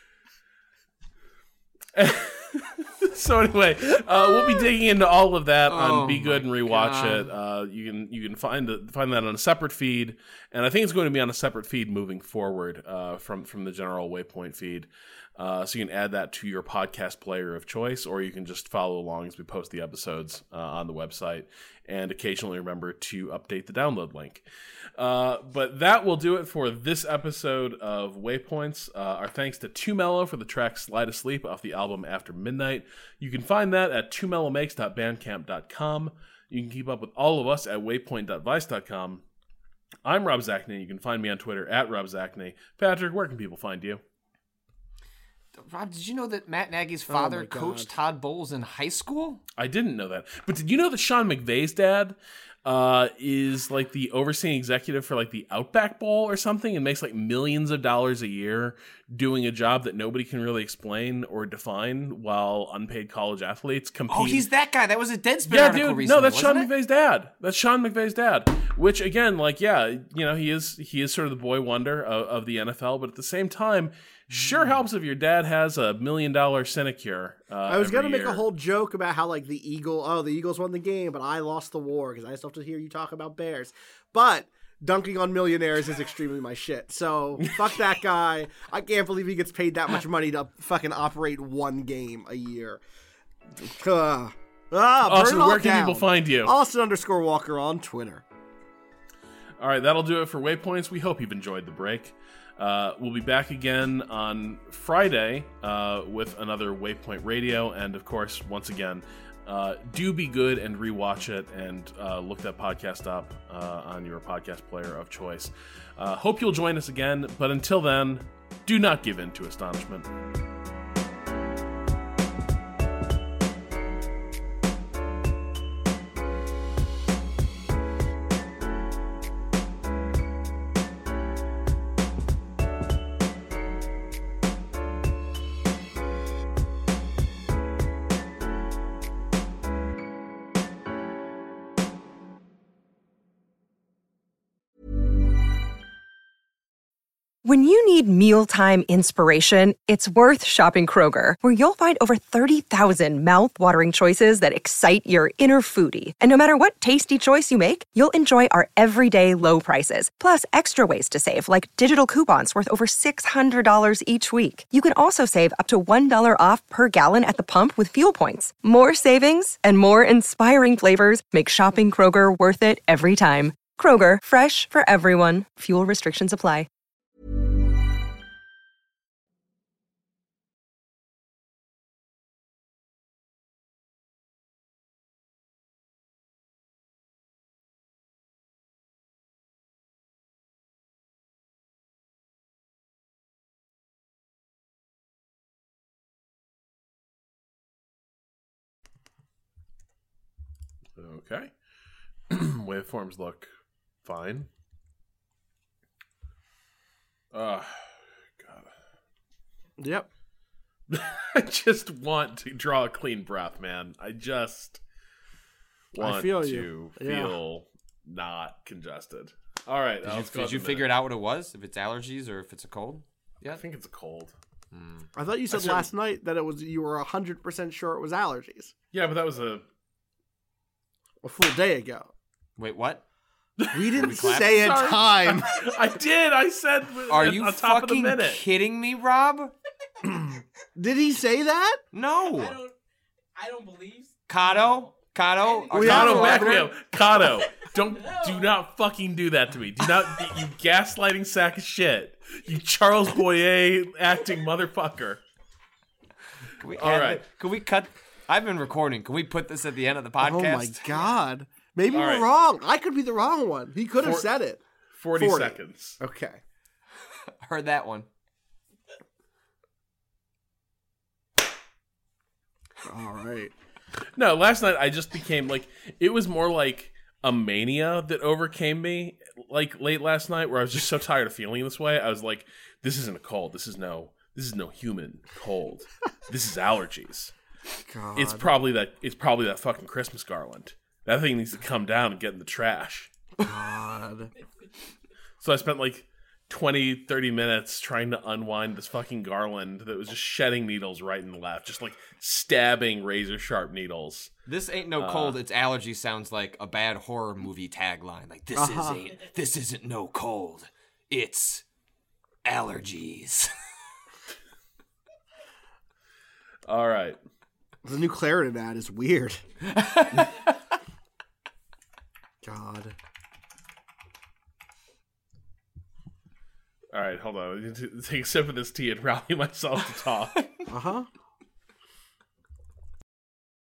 S4: so anyway, uh, we'll be digging into all of that
S6: Oh
S4: on Be Good
S6: my
S4: and Rewatch
S6: God.
S4: It. Uh, you can you can find it, find that on a separate feed, and I think it's going to be on a separate feed moving forward uh, from from the general Waypoint feed. Uh, so you can add that to your podcast player of choice, or you can just follow along as we post the episodes uh, on the website, and occasionally remember to update the download link. Uh, but that will do it for this episode of Waypoints. Uh, our thanks to Too Mellow for the track Slide Asleep off the album After Midnight. You can find that at two mellow makes dot bandcamp dot com. You can keep up with all of us at waypoint dot vice dot com. I'm Rob Zachney. You can find me on Twitter at Rob Zachney. Patrick, where can people find you?
S6: Rob, did you know that Matt Nagy's
S5: Oh
S6: father
S5: my God.
S6: coached Todd Bowles in high school?
S4: I didn't know that. But did you know that Sean McVay's dad uh, is like the overseeing executive for like the Outback Bowl or something and makes like millions of dollars a year doing a job that nobody can really explain or define while unpaid college athletes compete.
S6: Oh, he's that guy. That was a Deadspin
S4: yeah,
S6: article
S4: dude.
S6: recently,
S4: No, that's Sean
S6: wasn't it?
S4: McVay's dad. That's Sean McVay's dad. Which again, like, yeah, you know, he is he is sort of the boy wonder of, of the N F L, but at the same time, sure helps if your dad has a million dollar sinecure. Uh,
S5: I was
S4: going
S5: gonna
S4: to
S5: make a whole joke about how like the Eagle, oh, the Eagles won the game, but I lost the war because I still have to hear you talk about Bears. But dunking on millionaires is extremely my shit. So fuck that guy. I can't believe he gets paid that much money to fucking operate one game a year. Uh, ah, burn
S4: Austin,
S5: it all
S4: where can
S5: down.
S4: people find you?
S5: Austin underscore Walker on Twitter.
S4: All right, that'll do it for Waypoints. We hope you've enjoyed the break. Uh, we'll be back again on Friday uh, with another Waypoint Radio. And, of course, once again, uh, do be good and rewatch it and uh, look that podcast up uh, on your podcast player of choice. Uh, hope you'll join us again. But until then, do not give in to astonishment.
S8: When you need mealtime inspiration, it's worth shopping Kroger, where you'll find over thirty thousand mouth-watering choices that excite your inner foodie. And no matter what tasty choice you make, you'll enjoy our everyday low prices, plus extra ways to save, like digital coupons worth over six hundred dollars each week. You can also save up to one dollar off per gallon at the pump with fuel points. More savings and more inspiring flavors make shopping Kroger worth it every time. Kroger, fresh for everyone. Fuel restrictions apply.
S4: Okay. Waveforms look fine. Uh, God.
S5: Yep.
S4: I just want to draw a clean breath, man. I just want
S5: I feel
S4: to
S5: you.
S4: feel
S5: Yeah.
S4: not congested. All right.
S6: Did you, did you figure it out what it was? If it's allergies or if it's a cold?
S4: Yeah, I think it's a cold.
S5: I thought you said
S4: certain-
S5: last night that it was you were one hundred percent sure it was allergies.
S4: Yeah, but that was a...
S5: A full day ago.
S6: Wait, what?
S5: We didn't
S6: clap?
S5: say a
S4: Sorry.
S5: time.
S4: I did. I said
S6: Are
S4: on
S6: you
S4: top of the
S6: fucking
S4: minute.
S6: kidding me, Rob?
S5: Did he say that?
S6: No.
S9: I don't. I don't believe.
S6: Kato? Kato? Our
S5: We
S4: Kato,
S5: have
S4: back
S5: a-
S4: me up. Kato, don't, do not fucking do that to me. Do not, you gaslighting sack of shit. You Charles Boyer acting motherfucker.
S6: Can we
S4: All
S6: add
S4: right.
S6: it? Can we cut? I've been recording. Can we put this at the end of the podcast?
S5: Oh my god. Maybe
S4: All
S5: we're
S4: right.
S5: wrong. I could be the wrong one. He could have
S4: For-
S5: said it.
S4: forty,
S5: forty.
S4: seconds.
S5: Okay.
S6: Heard that one.
S5: All right.
S4: No, last night I just became like, it was more like a mania that overcame me like late last night where I was just so tired of feeling this way. I was like, this isn't a cold. This is no, this is no human cold. This is allergies.
S5: God.
S4: It's probably that, it's probably that fucking Christmas garland. That thing needs to come down and get in the trash.
S5: God.
S4: So I spent like twenty, thirty minutes trying to unwind this fucking garland that was just shedding needles right and left. Just like stabbing razor sharp needles.
S6: This ain't no cold. It's allergy. Sounds like a bad horror movie tagline. Like this
S5: Uh-huh.
S6: is ain't. This isn't no cold. It's allergies.
S4: All right.
S5: The new Claritin ad is weird. God.
S4: All right, hold on. I need to take a sip of this tea and rally myself to talk.
S5: Uh-huh.